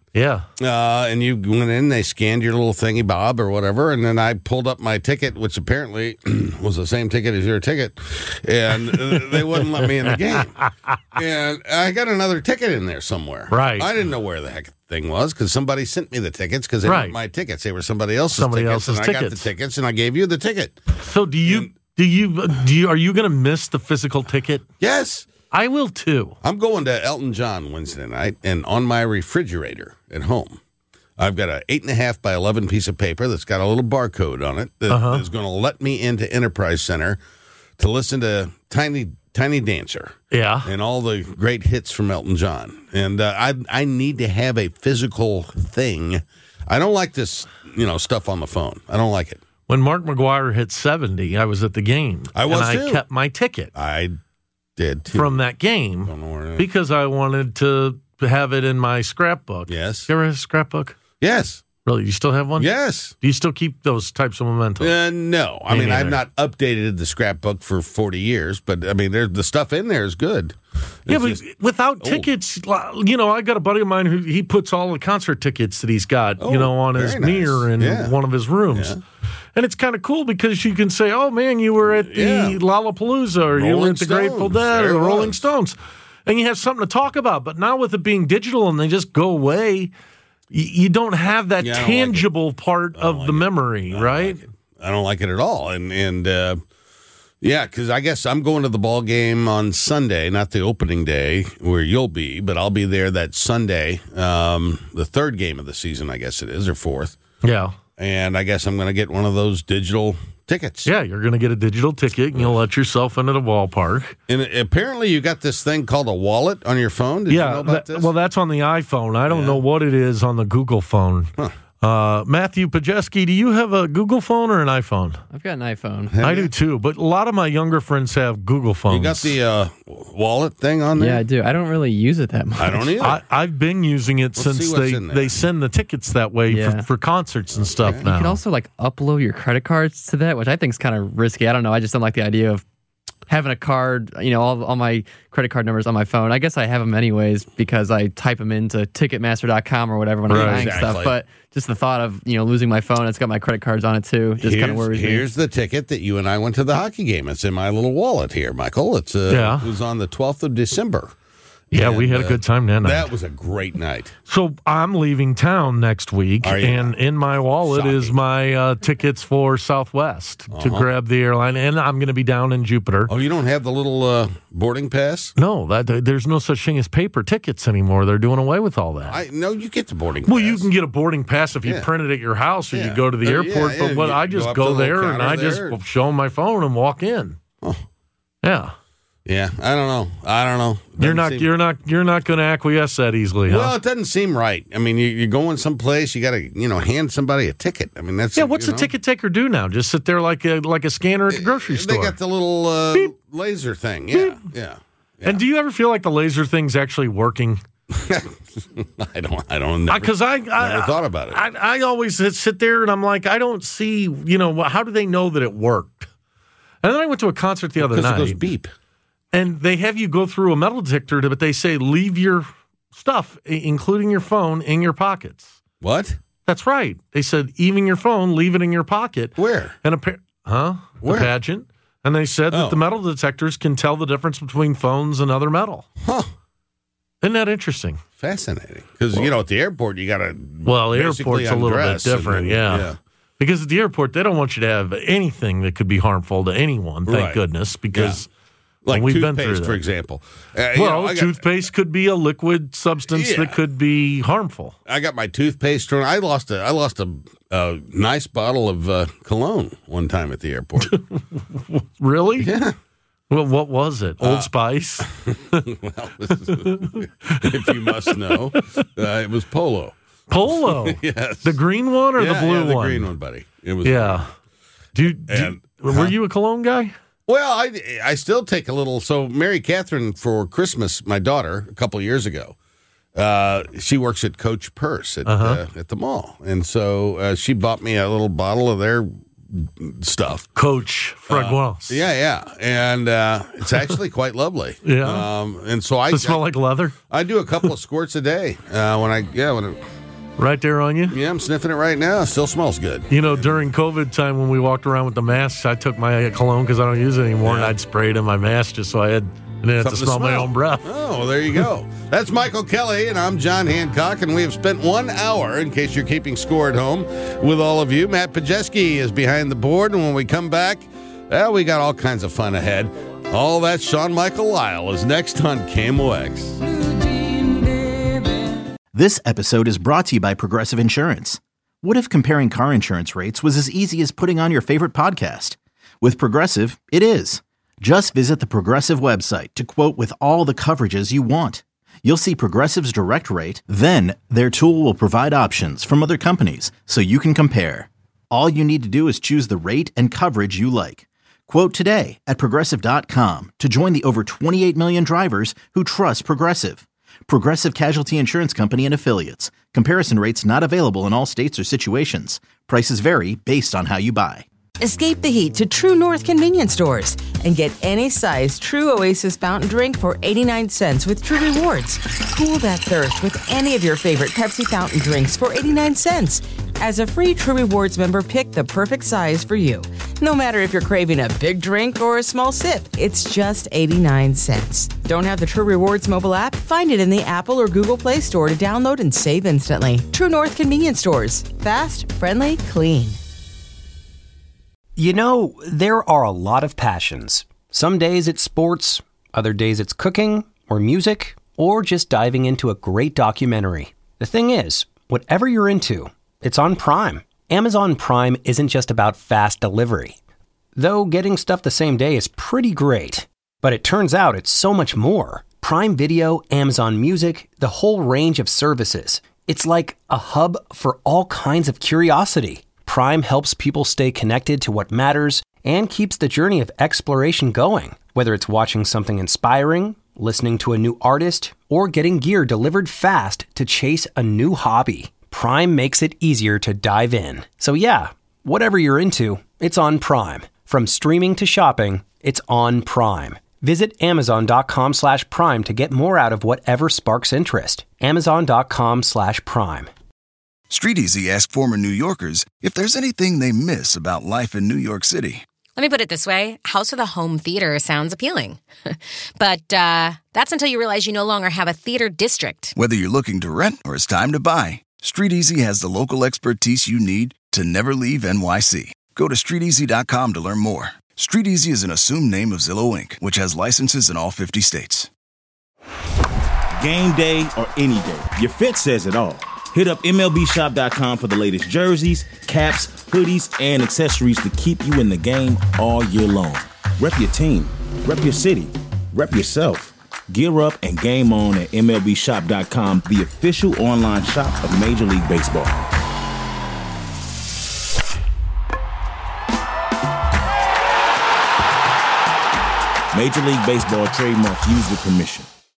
Yeah. And you went in, they scanned your little thingy bob or whatever, and then I pulled up my ticket, which apparently was the same ticket as your ticket, and they wouldn't let me in the game. And I got another ticket in there somewhere. Right. I didn't know where the heck the thing was because somebody sent me the tickets because they weren't my tickets. They were somebody else's tickets. And I got the tickets, and I gave you the ticket. So are you going to miss the physical ticket? Yes. I will too. I'm going to Elton John Wednesday night, and on my refrigerator at home, I've got an 8.5 by 11 piece of paper that's got a little barcode on it that is going to let me into Enterprise Center to listen to Tiny Dancer. Yeah. And all the great hits from Elton John. And I need to have a physical thing. I don't like this, stuff on the phone. I don't like it. When Mark McGwire hit 70, I was at the game. I was too. I kept my ticket. I did too. From that game because I wanted to have it in my scrapbook. Yes. You ever have a scrapbook? Yes. Really? You still have one? Yes. Do you still keep those types of mementos? No. I mean, I've not updated the scrapbook for 40 years, but I mean, the stuff in there is good. Yeah, but without tickets, I got a buddy of mine who he puts all the concert tickets that he's got, on his mirror in one of his rooms. Yeah. And it's kind of cool because you can say, oh, man, you were at the Lollapalooza or you were at the Grateful Dead or the Rolling Stones. And you have something to talk about. But now with it being digital and they just go away, you don't have that tangible part of the memory, right? I don't like it at all. Because I guess I'm going to the ball game on Sunday, not the opening day where you'll be, but I'll be there that Sunday, the third game of the season, I guess it is, or fourth. Yeah. And I guess I'm going to get one of those digital tickets. Yeah, you're going to get a digital ticket, and you'll let yourself into the ballpark. And apparently you got this thing called a wallet on your phone. Did you know about this? Well, that's on the iPhone. I don't know what it is on the Google phone. Huh. Matthew Pajeski, do you have a Google phone or an iPhone? I've got an iPhone. I do too, but a lot of my younger friends have Google phones. You got the wallet thing on there? Yeah, I do. I don't really use it that much. I don't either. I've been using it since they send the tickets that way for concerts and stuff now. You can also upload your credit cards to that, which I think is kind of risky. I don't know. I just don't like the idea of having a card, all my credit card numbers on my phone. I guess I have them anyways because I type them into Ticketmaster.com or whatever when I'm buying stuff. But just the thought of, losing my phone, it's got my credit cards on it too. Just kind of worries me. Here's the ticket that you and I went to the hockey game. It's in my little wallet here, Michael. It was on the 12th of December. Yeah, we had a good time that night. That was a great night. So I'm leaving town next week, and in my wallet is my tickets for Southwest to grab the airline, and I'm going to be down in Jupiter. Oh, you don't have the little boarding pass? No, there's no such thing as paper tickets anymore. They're doing away with all that. No, you get the boarding pass. Well, you can get a boarding pass if you print it at your house or you go to the airport, but I just go there and I just show them my phone and walk in. Oh. Yeah. Yeah, I don't know. You're not going to acquiesce that easily, huh? Well, it doesn't seem right. I mean, you're going someplace, you got to, hand somebody a ticket. I mean, that's what's a ticket taker do now? Just sit there like a scanner at the grocery store. They got the little laser thing. Yeah. And do you ever feel like the laser thing's actually working? I don't know. Because I never thought about it. I always sit there and I'm like, I don't see, how do they know that it worked? And then I went to a concert the other night. Because it goes beep. And they have you go through a metal detector, but they say leave your stuff, including your phone, in your pockets. What? That's right. They said even your phone, leave it in your pocket. Where? And Where? The pageant. And they said that the metal detectors can tell the difference between phones and other metal. Huh. Isn't that interesting? Fascinating. Because, at the airport, you got to the airport's a little bit different, yeah. Because at the airport, they don't want you to have anything that could be harmful to anyone, thank goodness, because... Yeah. Like we've toothpaste, been through that. For example. Toothpaste could be a liquid substance that could be harmful. I got my toothpaste thrown. I lost a nice bottle of cologne one time at the airport. Really? Yeah. Well, what was it? Old Spice? Well, if you must know, it was Polo. Polo? Yes. The green one or the blue one? The green one, buddy. It was. Yeah. Were you a cologne guy? Well, I still take a little. So Mary Catherine, for Christmas, my daughter, a couple of years ago, she works at Coach Purse at the mall. And so she bought me a little bottle of their stuff. Coach Fragrance. Yeah. And it's actually quite lovely. Yeah. And so Does it smell like leather? I do a couple of squirts a day. When Right there on you? Yeah, I'm sniffing it right now. It still smells good. You know, during COVID time when we walked around with the masks, I took my cologne because I don't use it anymore, and I'd spray it in my mask just so I didn't have to smell my own breath. Oh, well, there you go. That's Michael Kelly, and I'm John Hancock, and we have spent 1 hour, in case you're keeping score at home, with all of you. Matt Pajeski is behind the board, and when we come back, we got all kinds of fun ahead. All that Sean Michael Lyle is next on KMOX. This episode is brought to you by Progressive Insurance. What if comparing car insurance rates was as easy as putting on your favorite podcast? With Progressive, it is. Just visit the Progressive website to quote with all the coverages you want. You'll see Progressive's direct rate, then their tool will provide options from other companies so you can compare. All you need to do is choose the rate and coverage you like. Quote today at Progressive.com to join the over 28 million drivers who trust Progressive. Progressive Casualty Insurance Company and Affiliates. Comparison rates not available in all states or situations. Prices vary based on how you buy. Escape the heat to True North convenience stores and get any size True Oasis fountain drink for 89 cents with True Rewards. Cool that thirst with any of your favorite Pepsi fountain drinks for 89 cents. As a free True Rewards member, pick the perfect size for you. No matter if you're craving a big drink or a small sip, it's just 89 cents. Don't have the True Rewards mobile app? Find it in the Apple or Google Play Store to download and save instantly. True North convenience stores. Fast, friendly, clean. You know, there are a lot of passions. Some days it's sports, other days it's cooking, or music, or just diving into a great documentary. The thing is, whatever you're into, it's on Prime. Amazon Prime isn't just about fast delivery. Though getting stuff the same day is pretty great. But it turns out it's so much more. Prime Video, Amazon Music, the whole range of services. It's like a hub for all kinds of curiosity. Prime helps people stay connected to what matters and keeps the journey of exploration going. Whether it's watching something inspiring, listening to a new artist, or getting gear delivered fast to chase a new hobby, Prime makes it easier to dive in. So yeah, whatever you're into, it's on Prime. From streaming to shopping, it's on Prime. Visit Amazon.com/Prime to get more out of whatever sparks interest. Amazon.com/Prime. StreetEasy asked former New Yorkers if there's anything they miss about life in New York City. Let me put it this way. House with a home theater sounds appealing. But that's until you realize you no longer have a theater district. Whether you're looking to rent or it's time to buy, StreetEasy has the local expertise you need to never leave NYC. Go to StreetEasy.com to learn more. StreetEasy is an assumed name of Zillow Inc., which has licenses in all 50 states. Game day or any day, your fit says it all. Hit up MLBshop.com for the latest jerseys, caps, hoodies, and accessories to keep you in the game all year long. Rep your team, rep your city, rep yourself. Gear up and game on at MLBshop.com, the official online shop of Major League Baseball. Major League Baseball trademarks used with permission.